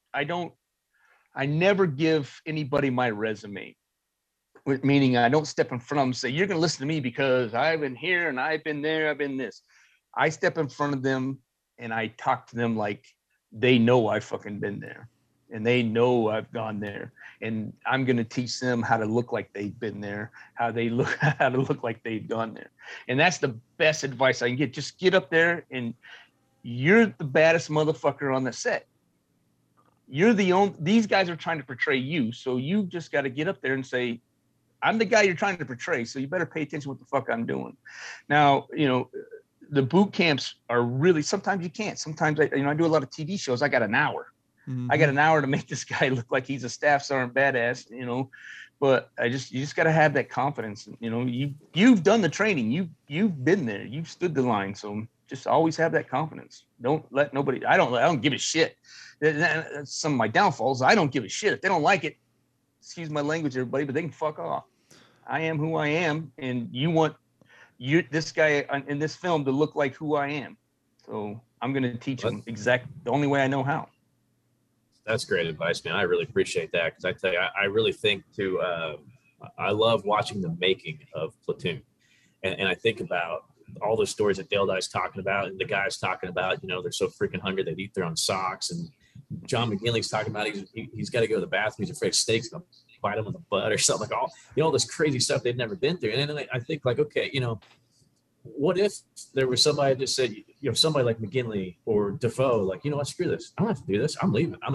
I never give anybody my resume, meaning I don't step in front of them and say, you're going to listen to me because I've been here and I've been there, I've been this. I step in front of them and I talk to them like they know I've fucking been there and they know I've gone there, and I'm going to teach them how to look like they've been there, how to look like they've gone there. And that's the best advice I can get. Just get up there and you're the baddest motherfucker on the set. You're these guys are trying to portray you. So you just got to get up there and say, I'm the guy you're trying to portray. So you better pay attention to what the fuck I'm doing. Now, the boot camps are really, sometimes you can't. Sometimes I do a lot of TV shows. I got an hour. Mm-hmm. I got an hour to make this guy look like he's a staff sergeant badass, but you just got to have that confidence. You've done the training. You've been there. You've stood the line. So just always have that confidence. Don't let nobody, I don't give a shit. That's some of my downfalls. I don't give a shit. If they don't like it, excuse my language, everybody, but they can fuck off. I am who I am, and you want this guy in this film to look like who I am. So I'm going to teach him the only way I know how. That's great advice, man. I really appreciate that, because I tell you, I really think I love watching the making of Platoon, and I think about all the stories that Dale Dye's talking about, and the guys talking about, they're so freaking hungry they'd eat their own socks, and John McGinley's talking about he's got to go to the bathroom, he's afraid of snakes going to bite him in the butt or something, like all this crazy stuff they've never been through. And then I think, like, okay, what if there was somebody that said, somebody like McGinley or Defoe, like, what, screw this, I don't have to do this, I'm leaving, I'm out,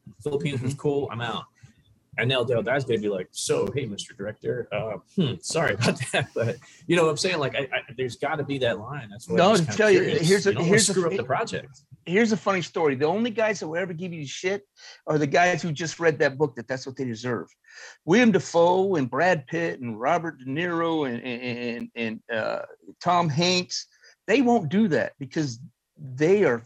Philippines was cool. I'm out. And now Del Dad's going to be like, so, hey, Mr. Director, sorry about that. But you know what I'm saying? Like, there's got to be that line. That's what I tell you, here's screw up the project. Here's a funny story. The only guys that will ever give you shit are the guys who just read that book, that's what they deserve. William Dafoe and Brad Pitt and Robert De Niro and Tom Hanks, they won't do that because they know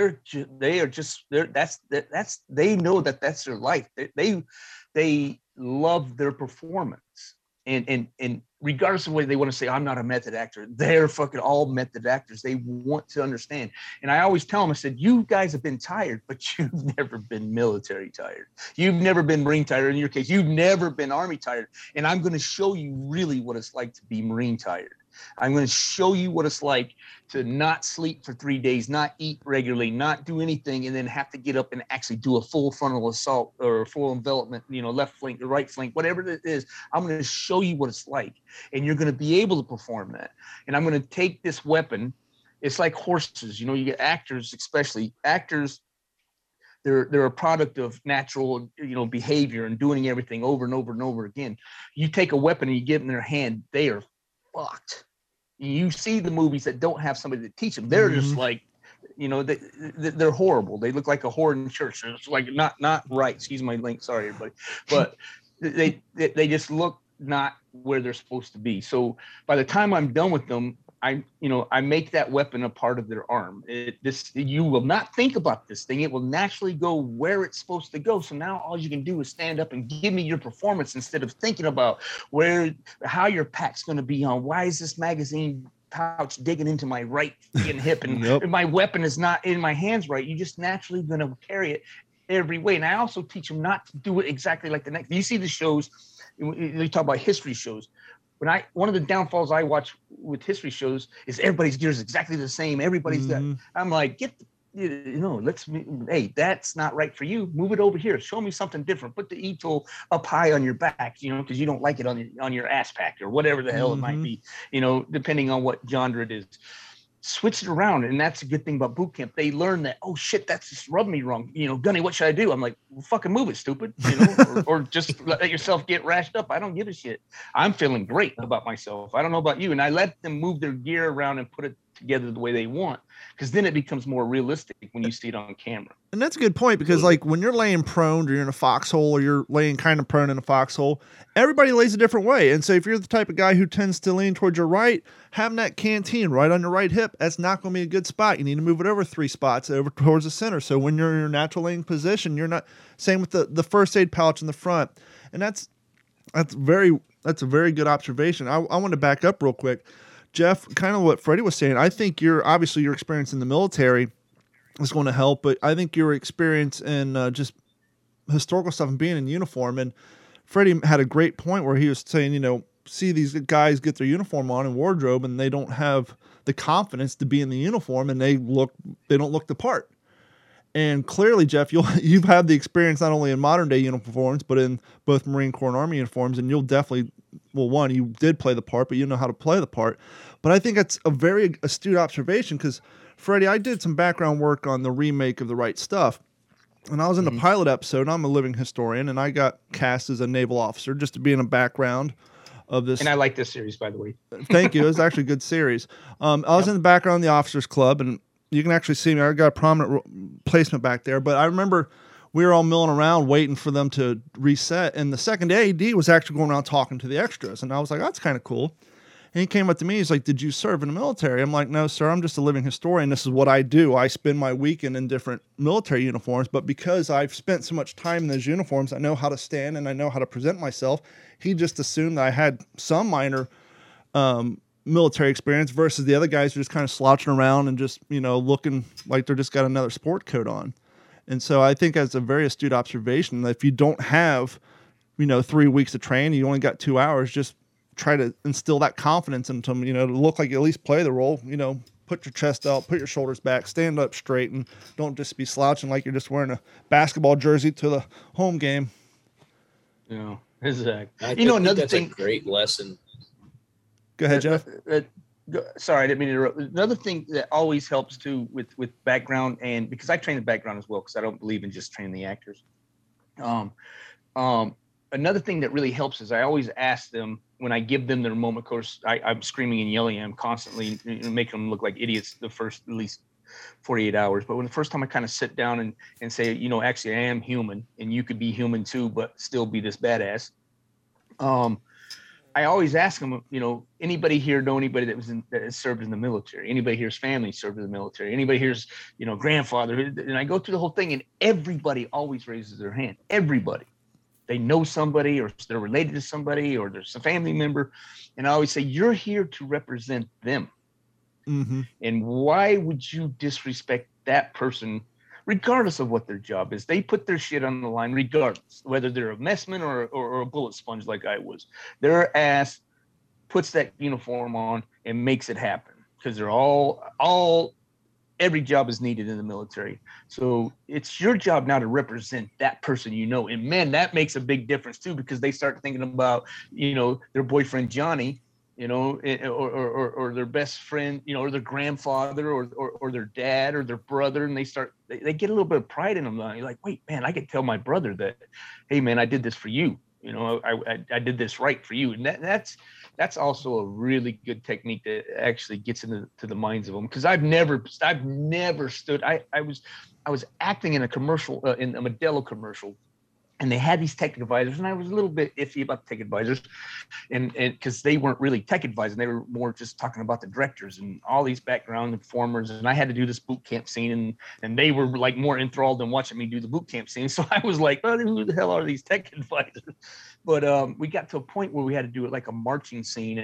that that's their life. They love their performance, and regardless of whether they want to say I'm not a method actor, they're fucking all method actors. They want to understand. And I always tell them, I said, you guys have been tired, but you've never been military tired. You've never been Marine tired. In your case, you've never been Army tired. And I'm going to show you really what it's like to be Marine tired. I'm going to show you what it's like to not sleep for 3 days, not eat regularly, not do anything, and then have to get up and actually do a full frontal assault or full envelopment, left flank, the right flank, whatever it is. I'm going to show you what it's like, and you're going to be able to perform that. And I'm going to take this weapon. It's like horses. You get actors, especially actors. They're a product of natural, behavior and doing everything over and over and over again. You take a weapon and you get it in their hand, they are fucked. You see the movies that don't have somebody to teach them. They're just like, they're horrible. They look like a whore in church. It's like not right. Excuse my link. Sorry, everybody. But they just look not where they're supposed to be. So by the time I'm done with them, I make that weapon a part of their arm. You will not think about this thing. It will naturally go where it's supposed to go. So now all you can do is stand up and give me your performance instead of thinking about how your pack's going to be on. Why is this magazine pouch digging into my right hip and my weapon is not in my hands right? You're just naturally going to carry it every way. And I also teach them not to do it exactly like the next. You see the shows, they talk about history shows. One of the downfalls I watch with history shows is everybody's gear is exactly the same. Everybody's got. I'm like, hey, that's not right for you. Move it over here. Show me something different. Put the ETOL up high on your back, because you don't like it on your ass pack or whatever the hell it might be. Depending on what genre it is. Switch it around, and that's a good thing about boot camp. They learn that, oh shit, that's just rubbed me wrong. Gunny, what should I do? I'm like, well, fucking move it, stupid. or just let yourself get rashed up. I don't give a shit. I'm feeling great about myself. I don't know about you. And I let them move their gear around and put it together the way they want, because then it becomes more realistic when you see it on camera. And that's a good point, because like when you're laying prone or you're in a foxhole or you're laying kind of prone in a foxhole, everybody lays a different way. And so if you're the type of guy who tends to lean towards your right, having that canteen right on your right hip, that's not going to be a good spot. You need to move it over 3 spots over towards the center. So when you're in your natural laying position, you're not, same with the first aid pouch in the front. And that's a very good observation. I want to back up real quick. Jeff, kind of what Freddie was saying, I think your experience in the military is going to help, but I think your experience in just historical stuff and being in uniform, and Freddie had a great point where he was saying, see these guys get their uniform on in wardrobe and they don't have the confidence to be in the uniform, and they don't look the part. And clearly, Jeff, you've had the experience not only in modern day uniforms, but in both Marine Corps and Army uniforms, and you'll definitely, one, you did play the part, but you know how to play the part. But I think that's a very astute observation, because, Freddie, I did some background work on the remake of The Right Stuff, and I was in the pilot episode, and I'm a living historian, and I got cast as a naval officer just to be in a background of this. And I like this series, by the way. Thank you. It was actually a good series. I was in the background of the Officers Club, and you can actually see me. I got a prominent placement back there. But I remember we were all milling around waiting for them to reset. And the second AD was actually going around talking to the extras. And I was like, that's kind of cool. And he came up to me. He's like, did you serve in the military? I'm like, no, sir. I'm just a living historian. This is what I do. I spend my weekend in different military uniforms. But because I've spent so much time in those uniforms, I know how to stand and I know how to present myself. He just assumed that I had some minor military experience, versus the other guys who are just kind of slouching around and just, looking like they're just got another sport coat on. And so I think that's a very astute observation, that if you don't have, 3 weeks to train, you only got 2 hours, just try to instill that confidence into them, to look like you at least play the role, put your chest out, put your shoulders back, stand up straight, and don't just be slouching like you're just wearing a basketball jersey to the home game. Yeah, exactly. I think that's a great lesson. Go ahead, Jeff. Sorry, I didn't mean to interrupt. Another thing that always helps too with background, and because I train in background as well, because I don't believe in just training the actors. Um, Another thing that really helps is I always ask them when I give them their moment. Of course, I'm screaming and yelling at them constantly, making them look like idiots the first at least 48 hours. But when the first time I kind of sit down and say, you know, actually I am human and you could be human too, but still be this badass. I always ask them, you know, anybody here know anybody that has served in the military? Anybody here's family served in the military? Anybody here's, you know, grandfather? And I go through the whole thing, and everybody always raises their hand. Everybody. They know somebody, or they're related to somebody, or there's a family member. And I always say, you're here to represent them. Mm-hmm. And why would you disrespect that person, regardless of what their job is? They put their shit on the line, regardless, whether they're a messman or a bullet sponge like I was. Their ass puts that uniform on and makes it happen, because they're all every job is needed in the military. So it's your job now to represent that person, you know. And man, that makes a big difference too, because they start thinking about, you know, their boyfriend Johnny, you know, or their best friend, you know, or their grandfather, or their dad, or their brother, and they get a little bit of pride in them. You're like, wait, man, I could tell my brother that, hey, man, I did this for you. You know, I did this right for you, and that's also a really good technique that actually gets into the minds of them. Because I've never stood. I was acting in a commercial, in a Modelo commercial. And they had these tech advisors, and I was a little bit iffy about the tech advisors, and because they weren't really tech advisors, they were more just talking about the directors and all these background informers. And I had to do this boot camp scene, and they were like more enthralled than watching me do the boot camp scene. So I was like, oh, who the hell are these tech advisors? But we got to a point where we had to do it like a marching scene,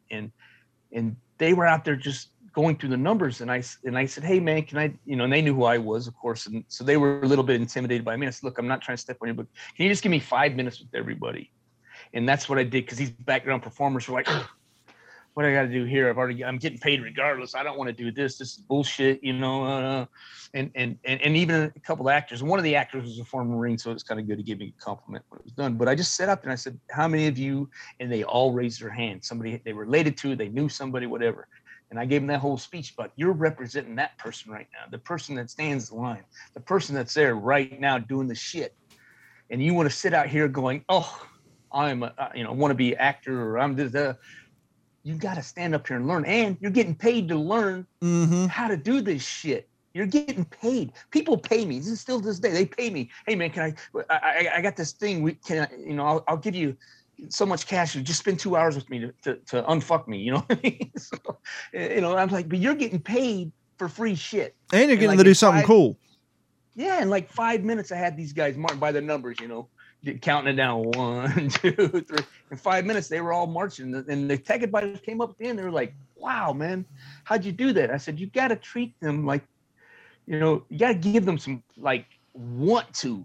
and they were out there just going through the numbers, and I said, hey man, can I, you know, and they knew who I was, of course, and so they were a little bit intimidated by me. I said, look, I'm not trying to step on you, but can you just give me 5 minutes with everybody? And that's what I did, because these background performers were like, what I got to do here? I'm getting paid regardless. I don't want to do this. This is bullshit, you know. And even a couple of actors. And one of the actors was a former Marine, so it's kind of good to give me a compliment when it was done. But I just sat up and I said, how many of you? And they all raised their hand. Somebody they related to, they knew somebody, whatever. And I gave them that whole speech, but you're representing that person right now, the person that stands the line, the person that's there right now doing the shit. And you want to sit out here going, oh, I'm want to be actor, or I'm this. You got to stand up here and learn. And you're getting paid to learn how to do this shit. You're getting paid. People pay me. This is still this day. They pay me. Hey man, can I got this thing. I'll give you so much cash. Just spend 2 hours with me to unfuck me. You know what I mean? So, you know, I'm like, but you're getting paid for free shit. And you're getting to do something cool. Yeah. In like 5 minutes, I had these guys marked by the numbers, you know, counting it down. 1, 2, 3. In 5 minutes, they were all marching. And the tech advisors came up at the end. They were like, wow, man, how'd you do that? I said, you got to treat them like, you know, you got to give them some like want to.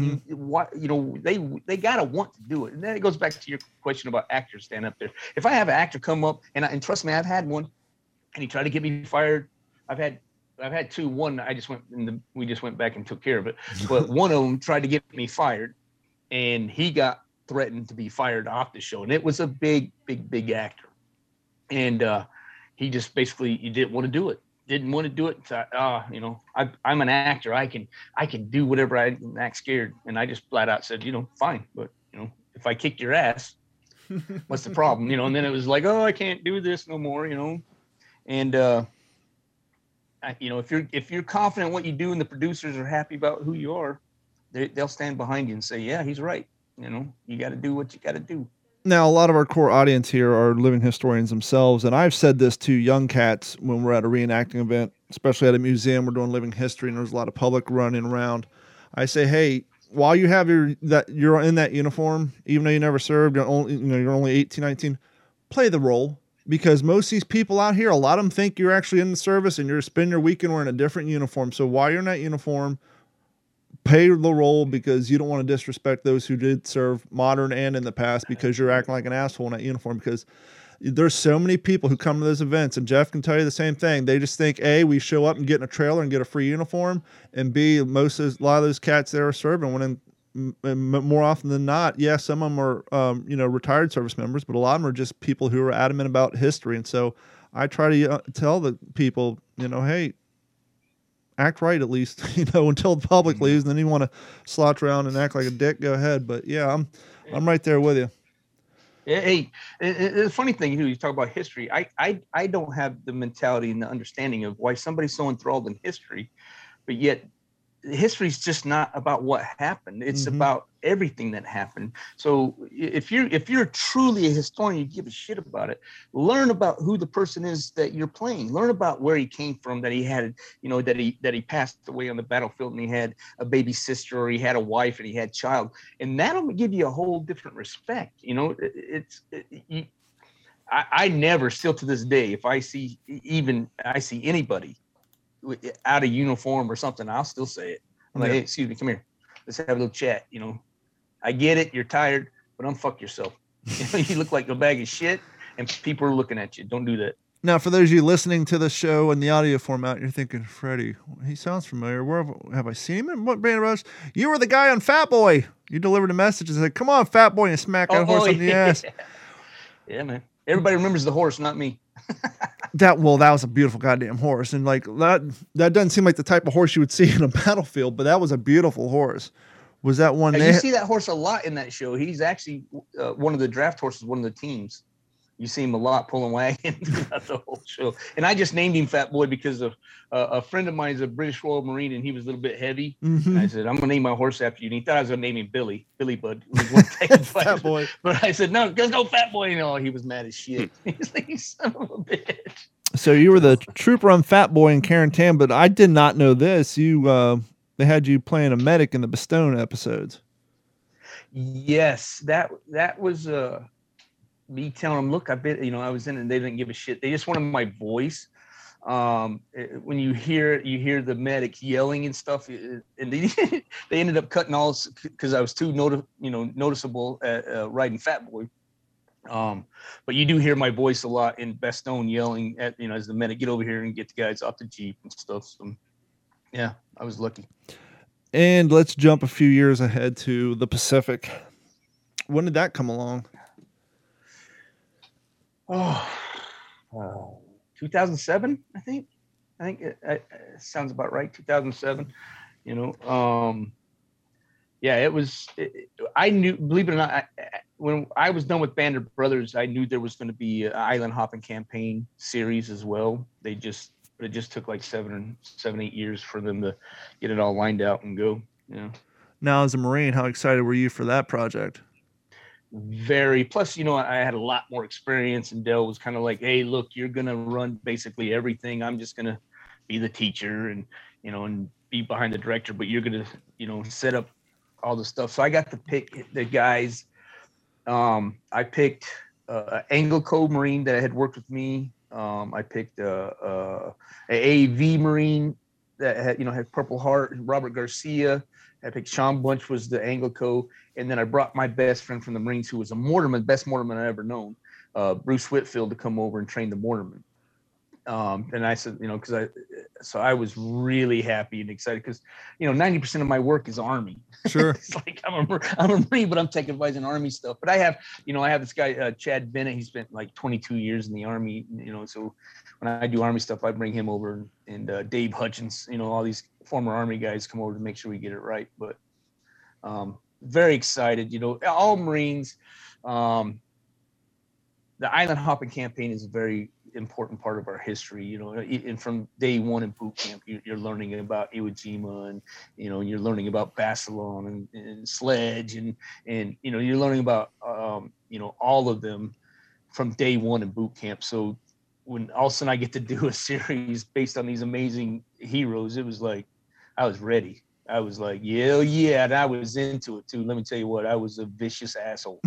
They got to want to do it. And then it goes back to your question about actors standing up there. If I have an actor come up, and trust me, I've had one, and he tried to get me fired. I've had two. One, we just went back and took care of it. But one of them tried to get me fired, and he got threatened to be fired off the show. And it was a big actor. And he just basically, he didn't want to do it. So, you know, I'm an actor. I can do whatever. I act scared. And I just flat out said, you know, fine. But, you know, if I kicked your ass, what's the problem? You know, and then it was like, oh, I can't do this no more, you know. And, you know, if you're confident in what you do and the producers are happy about who you are, they'll stand behind you and say, yeah, he's right. You know, you got to do what you got to do. Now, a lot of our core audience here are living historians themselves, and I've said this to young cats when we're at a reenacting event, especially at a museum. We're doing living history, and there's a lot of public running around. I say, hey, while you have you're in that uniform, even though you never served, you're only 18, 19, play the role, because most of these people out here, a lot of them think you're actually in the service, and you're spending your weekend wearing a different uniform. So while you're in that uniform, pay the role, because you don't want to disrespect those who did serve modern and in the past, because you're acting like an asshole in that uniform. Because there's so many people who come to those events, and Jeff can tell you the same thing. They just think, A, we show up and get in a trailer and get a free uniform, and B, a lot of those cats there are serving. When more often than not, yeah, some of them are retired service members, but a lot of them are just people who are adamant about history. And so I try to tell the people, you know, hey, act right at least, until the public leaves, and then you want to slouch around and act like a dick, go ahead. But yeah, I'm right there with you. Hey, the funny thing, you talk about history. I don't have the mentality and the understanding of why somebody's so enthralled in history, but yet history is just not about what happened. It's about everything that happened. So if you're truly a historian, you give a shit about it. Learn about who the person is that you're playing. Learn about where he came from, that he had, that he passed away on the battlefield and he had a baby sister, or he had a wife and he had a child, and that'll give you a whole different respect. I never, still to this day, if I see anybody out of uniform or something, I'll still say it. I'm like, hey, excuse me, come here. Let's have a little chat. I get it. You're tired, but unfuck yourself. You look like a bag of shit and people are looking at you. Don't do that. Now, for those of you listening to the show in the audio format, you're thinking, Freddie, he sounds familiar. Where have I seen him in? What Band of Brothers? You were the guy on Fat Boy. You delivered a message and said, come on, Fat Boy, and smack that horse on the ass. Yeah, man. Everybody remembers the horse, not me. That was a beautiful goddamn horse. And like that doesn't seem like the type of horse you would see in a battlefield, but that was a beautiful horse. Was that one? You see that horse a lot in that show. He's actually one of the draft horses, one of the teams. You see him a lot pulling wagons throughout the whole show. And I just named him Fat Boy because of a friend of mine is a British Royal Marine, and he was a little bit heavy. And I said, I'm gonna name my horse after you. And he thought I was gonna name him Billy Bud. Fat Boy. But I said, no, let's go Fat Boy. He was mad as shit. He's like, you son of a bitch. So you were the trooper on Fat Boy in Karen Tam, but I did not know this. They had you playing a medic in the Bastogne episodes. Yes, that was me telling them, look, I was in it and they didn't give a shit. They just wanted my voice. When you hear the medic yelling and stuff, and they ended up cutting all because I was too noticeable at riding Fat Boy. But you do hear my voice a lot in Bastogne yelling at, as the medic, get over here and get the guys off the Jeep and stuff. So yeah, I was lucky. And let's jump a few years ahead to the Pacific. When did that come along? 2007, I think it sounds about right. 2007, yeah, it was. I knew, believe it or not, when I was done with Band of Brothers, I knew there was going to be an Island Hopping Campaign series as well. It just took like 7-8 years for them to get it all lined out and go. Now, as a Marine, how excited were you for that project? Very. Plus, I had a lot more experience, and Dell was kind of like, hey, look, you're going to run basically everything. I'm just going to be the teacher and be behind the director, but you're going to, set up all the stuff. So I got to pick the guys. I picked an Anglo Marine that had worked with me. I picked a AV Marine that had Purple Heart, Robert Garcia. I picked Sean Bunch was the Anglo, and then I brought my best friend from the Marines, who was a mortarman, best mortarman I ever known, Bruce Whitfield, to come over and train the mortarman. And I said, so I was really happy and excited because, 90% of my work is Army. Sure. It's like I'm a Marine, but I'm taking advice on Army stuff. But I have this guy, Chad Bennett. He spent like 22 years in the Army, so when I do Army stuff, I bring him over, and Dave Hutchins, all these former Army guys come over to make sure we get it right. But very excited, all Marines. The Island Hopping Campaign is a very important part of our history, and from day one in boot camp, you're learning about Iwo Jima, and you're learning about Basiloon and Sledge, and you're learning about all of them from day one in boot camp. So when all of a sudden I get to do a series based on these amazing heroes, it was like I was ready. I was like, yeah, and I was into it too. Let me tell you what, I was a vicious asshole.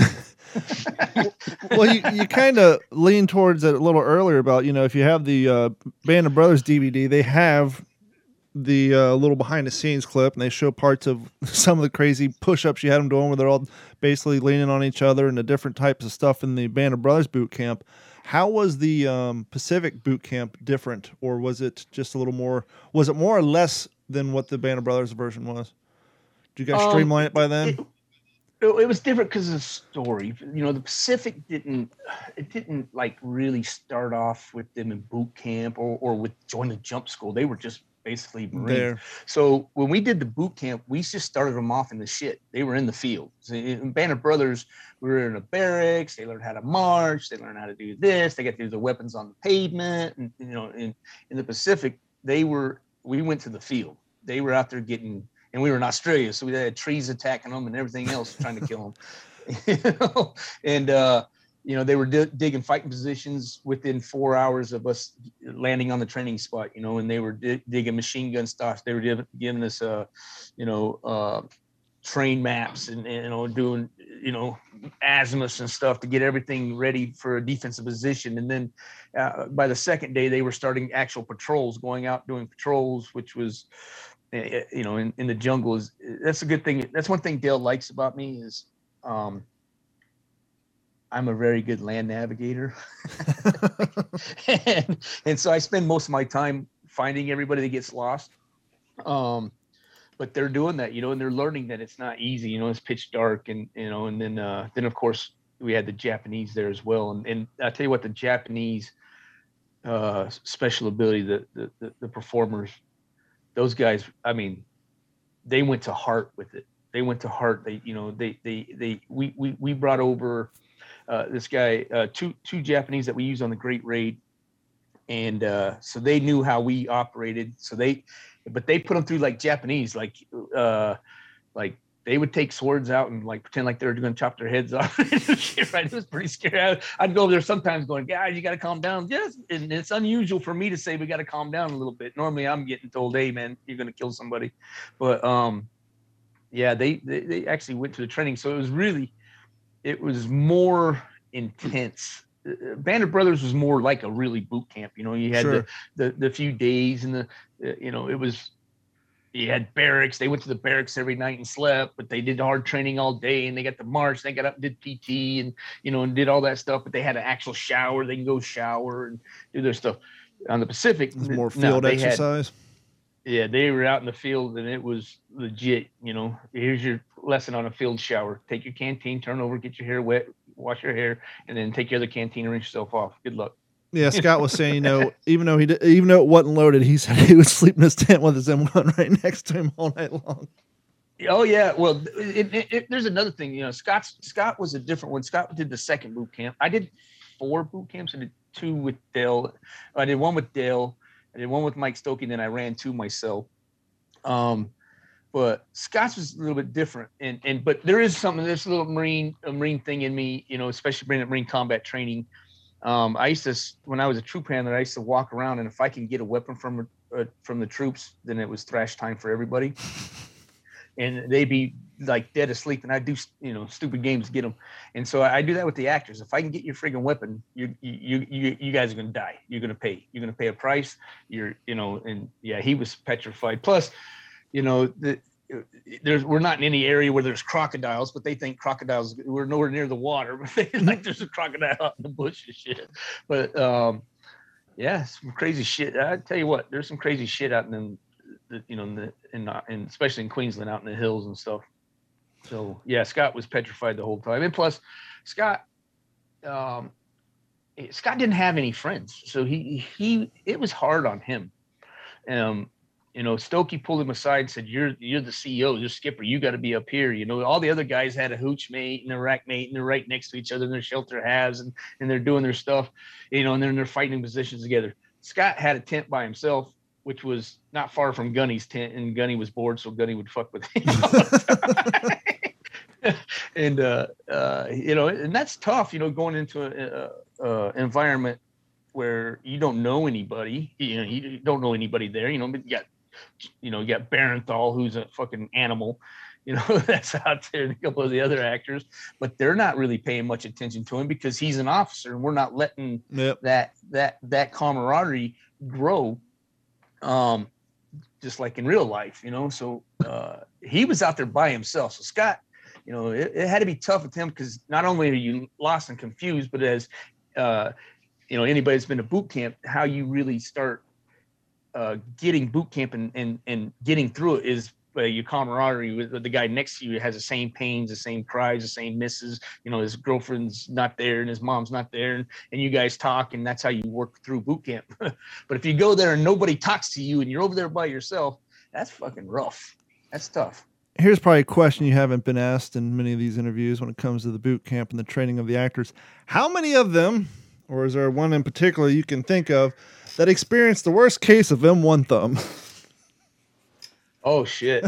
Well, you kind of lean towards it a little earlier about, if you have the Band of Brothers DVD, they have the little behind the scenes clip, and they show parts of some of the crazy push-ups you had them doing where they're all basically leaning on each other and the different types of stuff in the Band of Brothers boot camp. How was the Pacific boot camp different, or was it just a little more, was it more or less than what the Band of Brothers version was? Did you guys streamline it by then? It was different because of the story. The Pacific didn't like really start off with them in boot camp or with join the jump school. They were just basically Marines. There. So when we did the boot camp, we just started them off in the shit. They were in the field. So in Band of Brothers, we were in a barracks. They learned how to march. They learned how to do this. They got to do the weapons on the pavement. And, you know, in the Pacific, we went to the field. They were out there getting, and we were in Australia, so we had trees attacking them and everything else trying to kill them. You know? And, you know, they were digging fighting positions within 4 hours of us landing on the training spot, you know, and they were digging machine gun stocks. They were giving us, you know, train maps and, you know, doing, you know, azimuths and stuff to get everything ready for a defensive position. And then by the second day, they were starting actual patrols, going out doing patrols, which was, you know, in the jungle. That's a good thing. That's one thing Dale likes about me is, I'm a very good land navigator. and so I spend most of my time finding everybody that gets lost. But they're doing that, you know, and they're learning that it's not easy, you know, it's pitch dark and, you know, and then of course we had the Japanese there as well. And I tell you what, the Japanese special ability, the performers, those guys, I mean, they went to heart with it. They went to heart. They, you know, we brought over, this guy, two Japanese that we used on the Great Raid. And so they knew how we operated. But they put them through like Japanese, like they would take swords out and like pretend like they were going to chop their heads off. Right? It was pretty scary. I'd go over there sometimes going, guys, you got to calm down. Yes. And it's unusual for me to say, we got to calm down a little bit. Normally I'm getting told, hey man, you're going to kill somebody. But yeah, they actually went to the training. So it was more intense. Band of Brothers was more like a really boot camp. You know, you had Sure. the few days and you know, you had barracks. They went to the barracks every night and slept, but they did hard training all day and they got to march. They got up and did PT and, you know, and did all that stuff, but they had an actual shower. They can go shower and do their stuff. On the Pacific, It was more field exercise. Yeah, they were out in the field and it was legit. You know, here's your lesson on a field shower. Take your canteen, turn over, get your hair wet, wash your hair, and then take your other canteen and rinse yourself off. Good luck. Yeah, Scott was saying, you know, even though it wasn't loaded, he said he would sleep in his tent with his M1 right next to him all night long. Oh yeah, well, there's another thing. You know, Scott was a different one. Scott did the second boot camp. I did 4 boot camps. I did 2 with Dale. I did 1 with Dale. I did 1 with Mike Stokey, and then I ran 2 myself. But Scott's was a little bit different, but there is something. There's a little Marine thing in me, you know, especially bringing up Marine combat training. I used to, when I was a troop handler, I used to walk around, and if I can get a weapon from the troops, then it was thrash time for everybody. And they'd be like dead asleep, and I'd do, you know, stupid games to get them. And so I do that with the actors. If I can get your friggin' weapon, you guys are gonna die. You're gonna pay. You're gonna pay a price. You know, and yeah, he was petrified. Plus, you know, we're not in any area where there's crocodiles, but they think crocodiles. We're nowhere near the water, but they like there's a crocodile out in the bush and shit. But yeah, some crazy shit. I tell you what, there's some crazy shit out in you know, in especially in Queensland, out in the hills and stuff. So yeah, Scott was petrified the whole time, and plus, Scott didn't have any friends, so it was hard on him. You know, Stokey pulled him aside and said, "You're the CEO, you're skipper. You got to be up here." You know, all the other guys had a hooch mate and a rack mate, and they're right next to each other in their shelter halves, and they're doing their stuff. You know, and they're in their fighting positions together. Scott had a tent by himself, which was not far from Gunny's tent, and Gunny was bored, so Gunny would fuck with him all the time. And you know, and that's tough, you know, going into an environment where you don't know anybody. You know, you don't know anybody there. You know, but you got Barenthal, who's a fucking animal. You know, that's out there, and a couple of the other actors, but they're not really paying much attention to him because he's an officer, and we're not letting that camaraderie grow. Just like in real life, you know. So he was out there by himself. So Scott, you know, it had to be tough with him because not only are you lost and confused, but as you know, anybody that's been to boot camp, how you really start getting boot camp and getting through it is your camaraderie with the guy next to you has the same pains, the same cries, the same misses. You know, his girlfriend's not there and his mom's not there, and you guys talk, and that's how you work through boot camp. But if you go there and nobody talks to you and you're over there by yourself, that's fucking rough. That's tough. Here's probably a question you haven't been asked in many of these interviews when it comes to the boot camp and the training of the actors. How many of them, or is there one in particular you can think of, that experienced the worst case of M1 thumb? Oh, shit.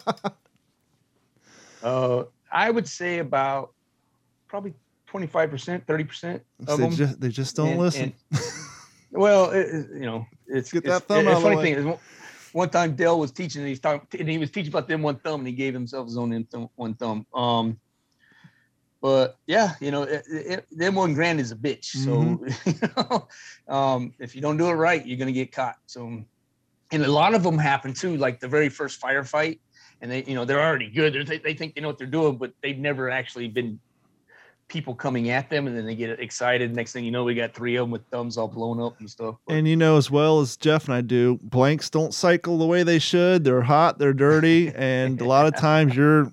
I would say about probably 25%, 30% of them. They just don't listen. Well, you know, it's get that thumb out of the way. Funny thing is, one time Dell was teaching, and he was teaching about the M1 thumb, and he gave himself his own M1 thumb. But yeah, you know, the M1 Grand is a bitch. So, if you don't do it right, you're gonna get caught. So, and a lot of them happen too, like the very first firefight, and they're already good. They think they know what they're doing, but they've never actually been people coming at them, and then they get excited. Next thing you know, we got 3 of them with thumbs all blown up and stuff. But, and you know, as well as Jeff and I do, blanks don't cycle the way they should. They're hot, they're dirty, and a lot of times you're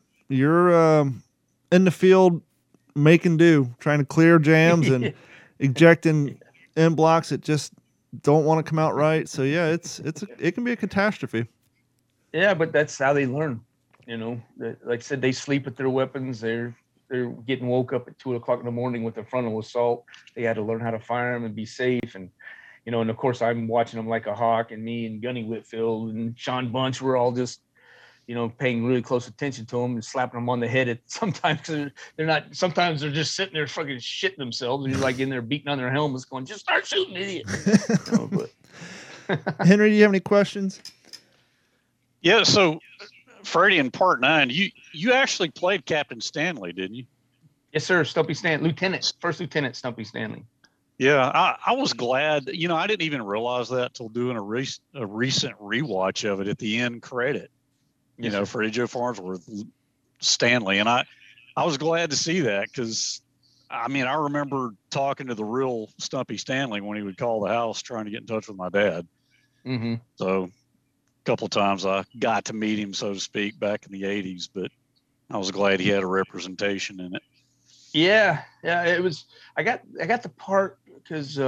in the field making do, trying to clear jams and ejecting end blocks that just don't want to come out right. So yeah, it can be a catastrophe. Yeah, but that's how they learn. You know, like I said, they sleep with their weapons. They're getting woke up at 2:00 in the morning with a frontal assault. They had to learn how to fire them and be safe. And, you know, and of course I'm watching them like a hawk, and me and Gunny Whitfield and Sean Bunch, we're all just, you know, paying really close attention to them and slapping them on the head sometimes sometimes they're just sitting there fucking shitting themselves. And you're like in there beating on their helmets going, just start shooting, idiot. You know, but Henry, do you have any questions? Yeah. So Freddie, in part 9, you actually played Captain Stanley, didn't you? Yes, sir. Stumpy Stanley, First Lieutenant Stumpy Stanley. Yeah, I was glad. You know, I didn't even realize that till doing a recent rewatch of it at the end credit. You know, Freddie Joe Farnsworth, Stanley. And I was glad to see that because, I mean, I remember talking to the real Stumpy Stanley when he would call the house trying to get in touch with my dad. Mm-hmm. So a couple of times I got to meet him, so to speak, back in the 80s, but I was glad he had a representation in it. Yeah, it was. I got the part because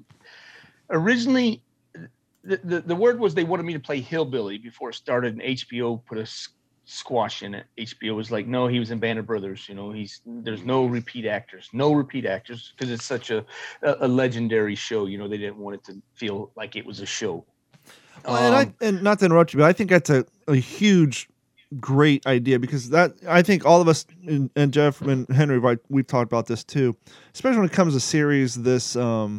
originally the word was they wanted me to play Hillbilly before it started, and HBO put a squash in it. HBO was like, no, he was in Band of Brothers. You know, there's no repeat actors because it's such a legendary show. You know, they didn't want it to feel like it was a show. Well, and not to interrupt you, but I think that's a huge, great idea because I think all of us and Jeff and Henry, we've talked about this too, especially when it comes to series this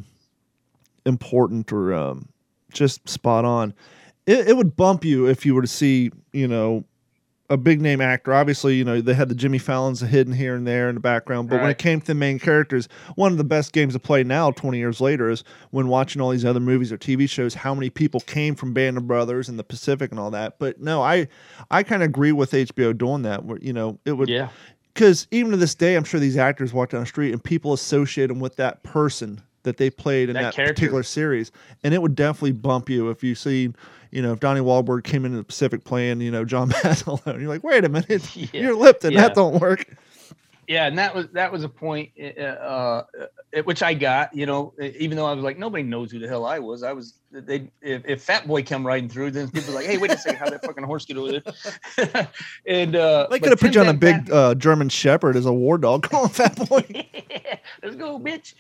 important or just spot on. It would bump you if you were to see, you know, a big name actor. Obviously, you know, they had the Jimmy Fallons hidden here and there in the background, but when it came to the main characters, one of the best games to play now, 20 years later, is when watching all these other movies or TV shows, how many people came from Band of Brothers and the Pacific and all that. But no, I kind of agree with HBO doing that, where, you know, it would, because even to this day, I'm sure these actors walk down the street and people associate them with that person that they played in that particular series. And it would definitely bump you if you see, you know, if Donnie Wahlberg came into the Pacific playing, you know, John Basilone, you're like, wait a minute, you're Lipton, that don't work. Yeah, and that was a point which I got, you know, even though I was like, nobody knows who the hell I was. If Fat Boy come riding through, then people were like, hey, wait a second, how'd that fucking horse get over there? And they could have put you on a big German Shepherd as a war dog. Come on, Fat Boy. Let's go, bitch.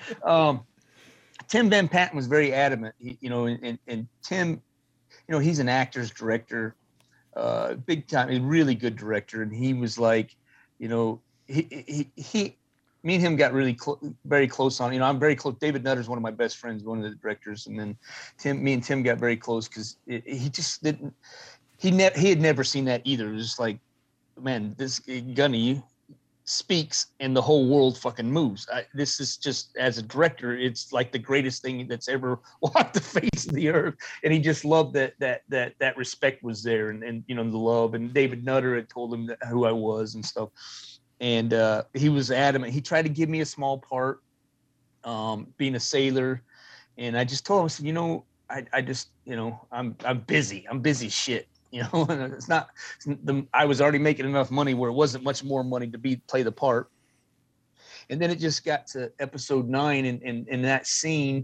Tim Van Patten was very adamant, you know, and Tim, you know, he's an actor's director, big time, a really good director. And he was like, you know, he me and him got really very close on, you know, I'm very close. David Nutter's one of my best friends, one of the directors. And then me and Tim got very close because he just didn't, he had never seen that either. It was just like, man, this Gunny speaks and the whole world fucking moves. This is just, as a director, it's like the greatest thing that's ever walked the face of the earth. And he just loved that respect was there, and you know, the love. And David Nutter had told him who I was and stuff. And he was adamant. He tried to give me a small part, being a sailor. And I just told him, I said, you know, I just, you know, I'm busy. I'm busy shit. you know, and it's not, I was already making enough money where it wasn't much more money to play the part. And then it just got to episode 9 and that scene,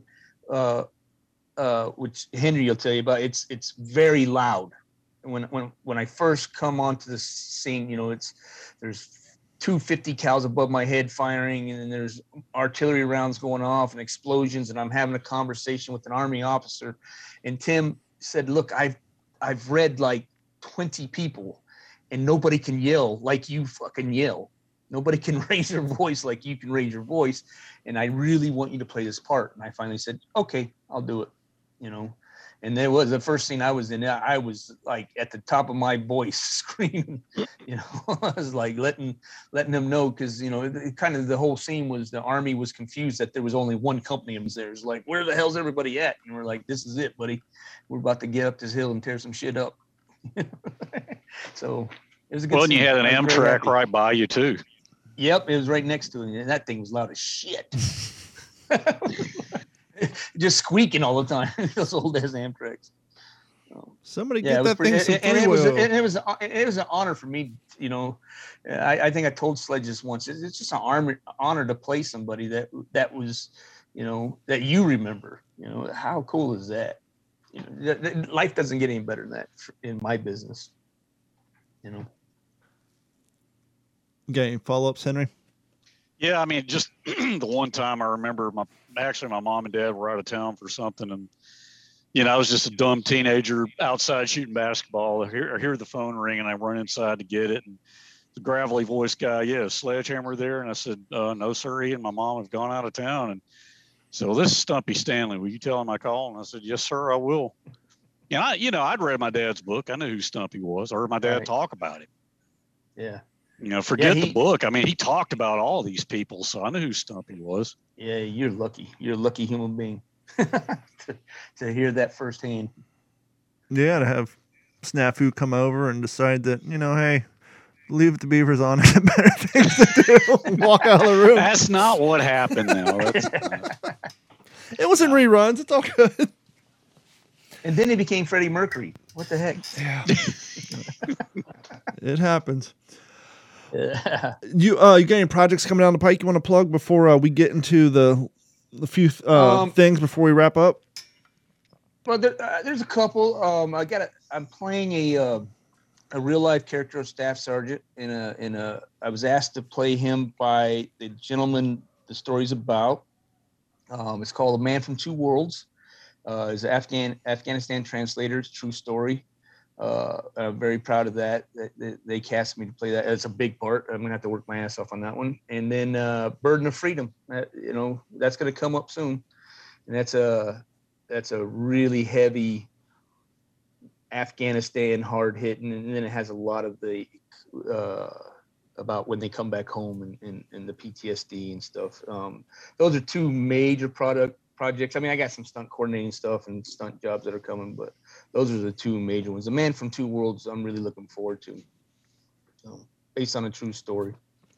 which Henry will tell you about, it's very loud. When I first come onto the scene, you know, there's 250 cals above my head firing, and then there's artillery rounds going off and explosions, and I'm having a conversation with an Army officer, and Tim said, look, I've read like 20 people, and nobody can yell like you fucking yell. Nobody can raise their voice like you can raise your voice, and I really want you to play this part. And I finally said, okay, I'll do it, you know. And there was the first scene I was in. I was like at the top of my voice screaming, you know. I was like letting them know, because, you know, it kind of the whole scene was the Army was confused that there was only one company that was there. It's like, where the hell's everybody at? And we're like, this is it, buddy. We're about to get up this hill and tear some shit up. So it was a good Well, scene. and you had an Amtrak right by you too. Yep, it was right next to it, and that thing was loud as shit. Just squeaking all the time. Those old ass Amtrak's. Somebody get that thing some it was an honor for me. You know, I think I told Sledge this once. It's just an honor to play somebody that was, you know, that you remember. You know, how cool is that? You know, life doesn't get any better than that in my business. You know. Okay, follow-ups, Henry? Yeah, I mean, just the one time I remember my mom and dad were out of town for something, and, you know, I was just a dumb teenager outside shooting basketball. I hear the phone ring, and I run inside to get it, and the gravelly voice guy, yeah, Sledgehammer there? And I said, no, sir, he and my mom have gone out of town. And so, this is Stumpy Stanley. Will you tell him I called? And I said, yes, sir, I will. And I'd read my dad's book. I knew who Stumpy was. I heard my dad talk about him. Yeah. You know, forget the book. I mean, he talked about all these people, so I knew who Stumpy was. Yeah, you're lucky. You're a lucky human being to hear that firsthand. Yeah, to have Snafu come over and decide that, you know, hey, leave the Beavers on. Better things to do. Walk out of the room. That's not what happened, though. It was in reruns. It's all good. And then he became Freddie Mercury. What the heck? Yeah. It happens. Yeah. You got any projects coming down the pike you want to plug before we get into the few things before we wrap up? Well, there's a couple. I'm playing a real life character of Staff Sergeant I was asked to play him by the gentleman the story's about. It's called A Man from Two Worlds. It's an Afghanistan translator. It's a true story. I'm very proud of that. They cast me to play that. It's a big part. I'm gonna have to work my ass off on that one. And then Burden of Freedom. You know, that's gonna come up soon. And that's a really heavy Afghanistan hard hitting, and then it has a lot of the about when they come back home and the PTSD and stuff. Those are two major projects. I mean, I got some stunt coordinating stuff and stunt jobs that are coming, but those are the two major ones. The Man from Two Worlds, I'm really looking forward to. Based on a true story.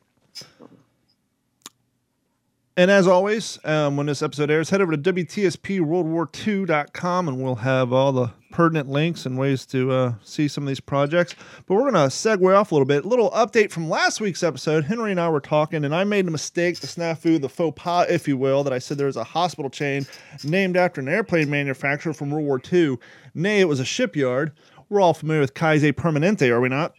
And as always, when this episode airs, head over to WTSPWorldWar2.com and we'll have all the pertinent links and ways to see some of these projects. But we're going to segue off a little bit. A little update from last week's episode. Henry and I were talking, and I made a mistake, the snafu, the faux pas, if you will, that I said there was a hospital chain named after an airplane manufacturer from World War II. Nay, it was a shipyard. We're all familiar with Kaiser Permanente, are we not?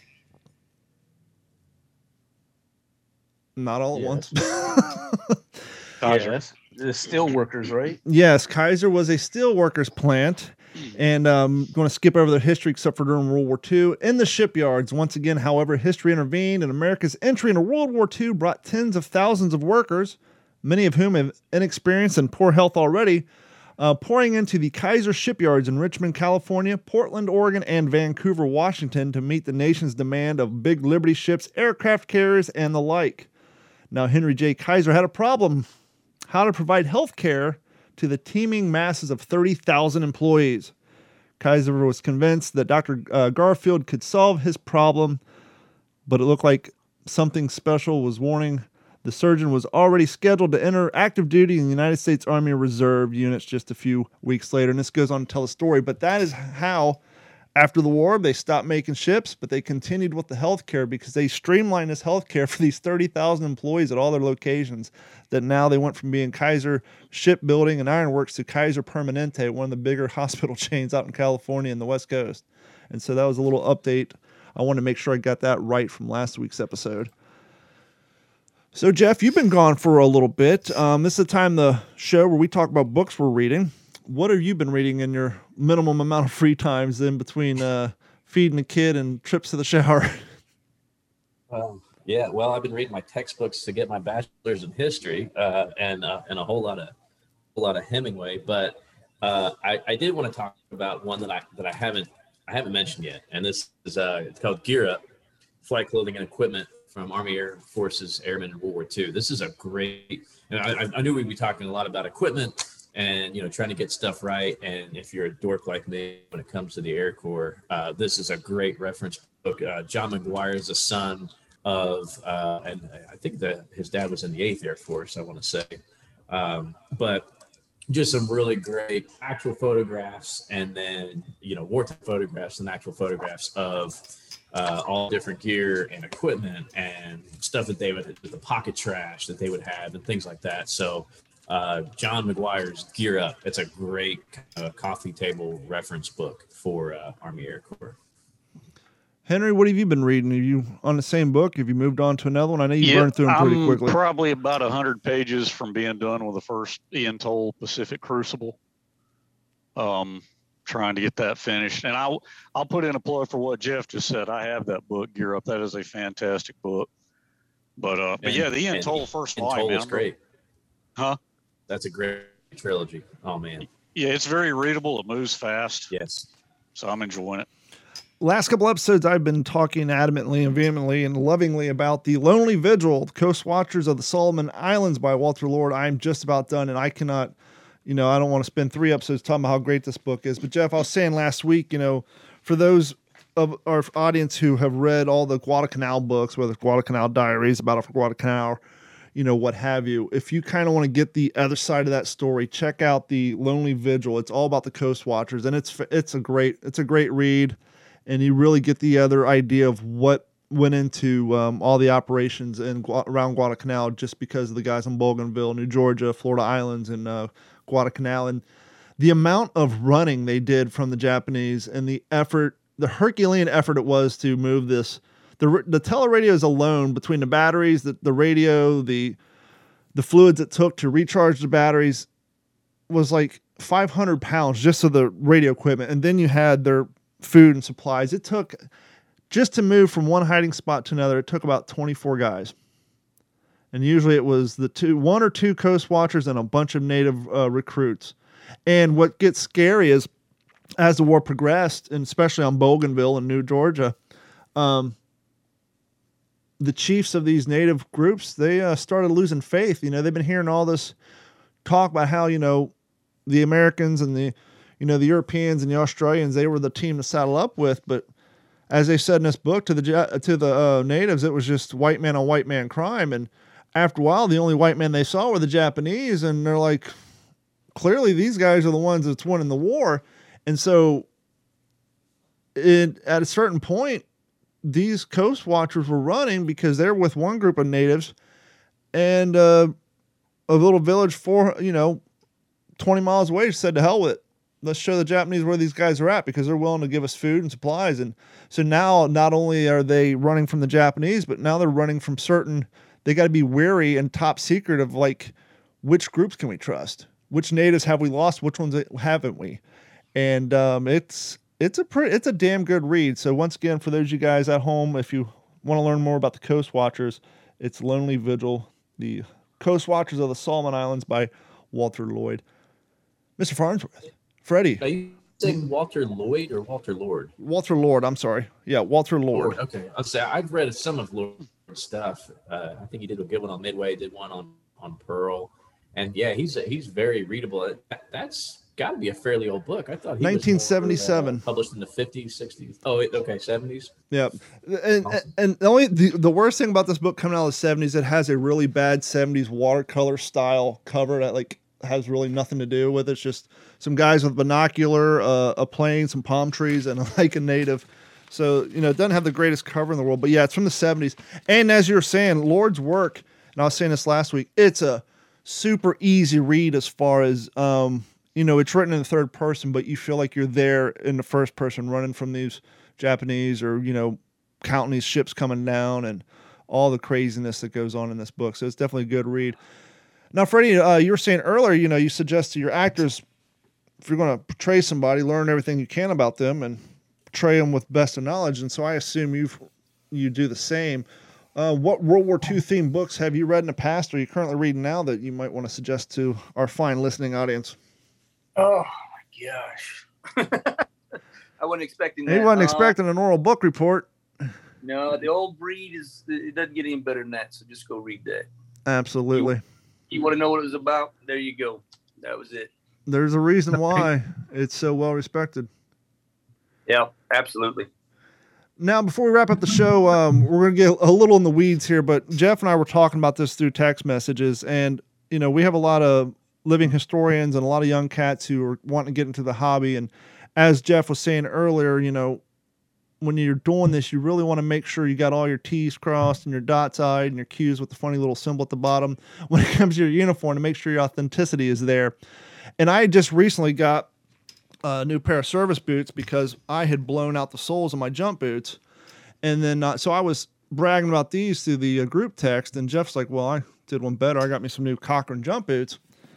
Not all at once. Kaiser. The steel workers, right? Yes, Kaiser was a steel workers plant. And I'm going to skip over the history except for during World War II. In the shipyards, once again, however, history intervened, and America's entry into World War II brought tens of thousands of workers, many of whom have inexperience and poor health already, pouring into the Kaiser shipyards in Richmond, California, Portland, Oregon, and Vancouver, Washington to meet the nation's demand of big Liberty ships, aircraft carriers, and the like. Now, Henry J. Kaiser had a problem: how to provide health care to the teeming masses of 30,000 employees. Kaiser was convinced that Dr. Garfield could solve his problem, but it looked like something special was warning. The surgeon was already scheduled to enter active duty in the United States Army Reserve units just a few weeks later. And this goes on to tell a story, but that is how After the war, they stopped making ships, but they continued with the healthcare because they streamlined this healthcare for these 30,000 employees at all their locations. That now they went from being Kaiser Shipbuilding and Ironworks to Kaiser Permanente, one of the bigger hospital chains out in California and the West Coast. And so that was a little update. I wanted to make sure I got that right from last week's episode. So, Jeff, you've been gone for a little bit. This is the time of the show where we talk about books we're reading. What have you been reading in your minimum amount of free times in between feeding a kid and trips to the shower? Yeah, well, I've been reading my textbooks to get my bachelor's in history and a whole lot of Hemingway. But I did want to talk about one that I haven't mentioned yet, and this is it's called Gear Up: Flight Clothing and Equipment from Army Air Forces Airmen in World War II. This is a great. I knew we'd be talking a lot about equipment and trying to get stuff right. And if you're a dork like me when it comes to the Air Corps, this is a great reference book. John McGuire is the son of, and I think that his dad was in the 8th Air Force, I want to say. But just some really great actual photographs, and then, wartime photographs and actual photographs of all different gear and equipment and stuff that they would, the pocket trash that they would have and things like that. So John McGuire's Gear Up, it's a great coffee table reference book for Army Air Corps. Henry, what have you been reading? Are you on the same book? Have you moved on to another one? I know you burned through them pretty quickly. Probably about 100 pages from being done with the first Ian Toll Pacific Crucible. Trying to get that finished. And I'll put in a plug for what Jeff just said. I have that book, Gear Up. That is a fantastic book. But yeah, the Ian Toll first volume. Toll is great. Huh? That's a great trilogy. Oh, man. Yeah, it's very readable. It moves fast. Yes. So I'm enjoying it. Last couple episodes, I've been talking adamantly and vehemently and lovingly about The Lonely Vigil, Coast Watchers of the Solomon Islands by Walter Lord. I'm just about done, and I cannot, I don't want to spend 3 episodes talking about how great this book is. But Jeff, I was saying last week, for those of our audience who have read all the Guadalcanal books, whether it's Guadalcanal Diaries, Battle for Guadalcanal, what have you, if you kind of want to get the other side of that story, check out The Lonely Vigil. It's all about the Coast Watchers, and it's a great read. And you really get the other idea of what went into all the operations around Guadalcanal, just because of the guys in Bougainville, New Georgia, Florida Islands, and Guadalcanal. And the amount of running they did from the Japanese and the effort, the Herculean effort it was to move this. The teleradios alone, between the batteries, the radio, the fluids it took to recharge the batteries, was like 500 pounds just of the radio equipment. And then you had their food and supplies. It took, just to move from one hiding spot to another, it took about 24 guys. And usually it was one or two Coast Watchers and a bunch of native recruits. And what gets scary is, as the war progressed, and especially on Bougainville and New Georgia, the chiefs of these native groups, they started losing faith. They've been hearing all this talk about how, the Americans and the Europeans and the Australians, they were the team to saddle up with. But as they said in this book, to the natives, it was just white man on white man crime. And after a while, the only white men they saw were the Japanese. And they're like, clearly these guys are the ones that's winning the war. And so at a certain point, these Coast Watchers were running because they're with one group of natives, and a little village 20 miles away said, to hell with it. Let's show the Japanese where these guys are at, because they're willing to give us food and supplies. And so now not only are they running from the Japanese, but now they're running from they got to be wary and top secret of, like, which groups can we trust? Which natives have we lost? Which ones haven't we? And it's a damn good read. So once again, for those of you guys at home, if you want to learn more about the Coast Watchers, it's Lonely Vigil, The Coast Watchers of the Solomon Islands by Walter Lloyd. Mr. Farnsworth. Freddie. Are you saying Walter Lloyd or Walter Lord? Walter Lord, I'm sorry. Yeah, Walter Lord. Okay. I'll say I've read some of Lord's stuff. I think he did a good one on Midway, did one on Pearl. And yeah, he's very readable. That's got to be a fairly old book. I thought he 1977. was more, published in the 50s, 60s. Oh, okay, 70s. Yeah. And the worst thing about this book coming out of the 70s, it has a really bad 70s watercolor style cover that, like, has really nothing to do with it. It's just some guys with binocular, a plane, some palm trees, and like a native. So, it doesn't have the greatest cover in the world, but yeah, it's from the 70s. And as you were saying, Lord's work, and I was saying this last week, it's a super easy read as far as, it's written in the third person, but you feel like you're there in the first person running from these Japanese or, counting these ships coming down and all the craziness that goes on in this book. So it's definitely a good read. Now, Freddie, you were saying earlier, you suggest to your actors, if you're going to portray somebody, learn everything you can about them and portray them with best of knowledge. And so I assume you do the same. What World War II themed books have you read in the past or are you currently reading now that you might want to suggest to our fine listening audience? Oh my gosh. I wasn't expecting that. He wasn't expecting an oral book report. No, the old breed it doesn't get any better than that. So just go read that. Absolutely. You want to know what it was about? There you go. That was it. There's a reason why it's so well respected. Yeah, absolutely. Now, before we wrap up the show, we're going to get a little in the weeds here, but Jeff and I were talking about this through text messages, and, we have a lot of living historians and a lot of young cats who are wanting to get into the hobby, and as Jeff was saying earlier, when you're doing this, you really want to make sure you got all your T's crossed and your dots I'd and your Q's with the funny little symbol at the bottom when it comes to your uniform to make sure your authenticity is there. And I just recently got a new pair of service boots because I had blown out the soles of my jump boots. And then, so I was bragging about these through the group text, and Jeff's like, well, I did one better. I got me some new Cochrane jump boots.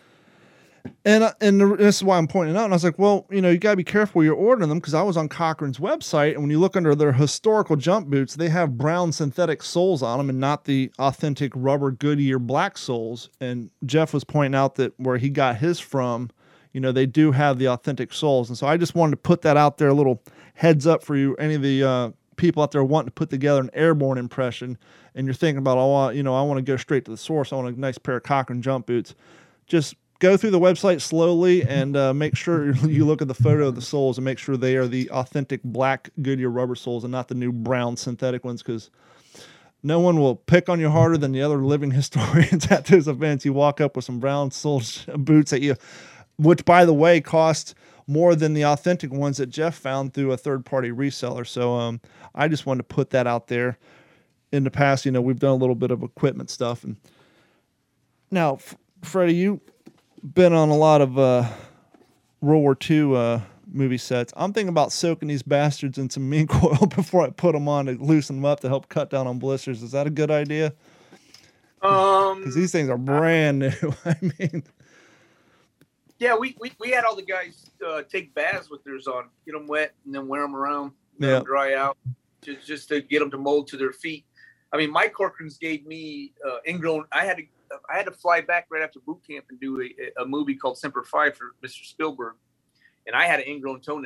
And this is why I'm pointing out. And I was like, well, you got to be careful where you're ordering them because I was on Cochrane's website. And when you look under their historical jump boots, they have brown synthetic soles on them and not the authentic rubber Goodyear black soles. And Jeff was pointing out that where he got his from, they do have the authentic soles. And so I just wanted to put that out there, a little heads up for you, any of the people out there wanting to put together an airborne impression. And you're thinking about, I want to go straight to the source. I want a nice pair of Cochrane jump boots. Just go through the website slowly and make sure you look at the photo of the soles and make sure they are the authentic black Goodyear rubber soles and not the new brown synthetic ones, because no one will pick on you harder than the other living historians at those events. You walk up with some brown soles boots which, by the way, cost more than the authentic ones that Jeff found through a third-party reseller. So I just wanted to put that out there. In the past, we've done a little bit of equipment stuff. And now, Freddie, you been on a lot of World War II movie sets. I'm thinking about soaking these bastards in some mink oil before I put them on to loosen them up to help cut down on blisters. Is that a good idea? Because these things are brand new. I mean, yeah, we had all the guys take baths with theirs on, get them wet, and then wear them around, let them dry out, just to get them to mold to their feet. I mean, Mike Corcoran's gave me ingrown. I had to fly back right after boot camp and do a movie called Semper Fi for Mr. Spielberg, and I had an ingrown toenail.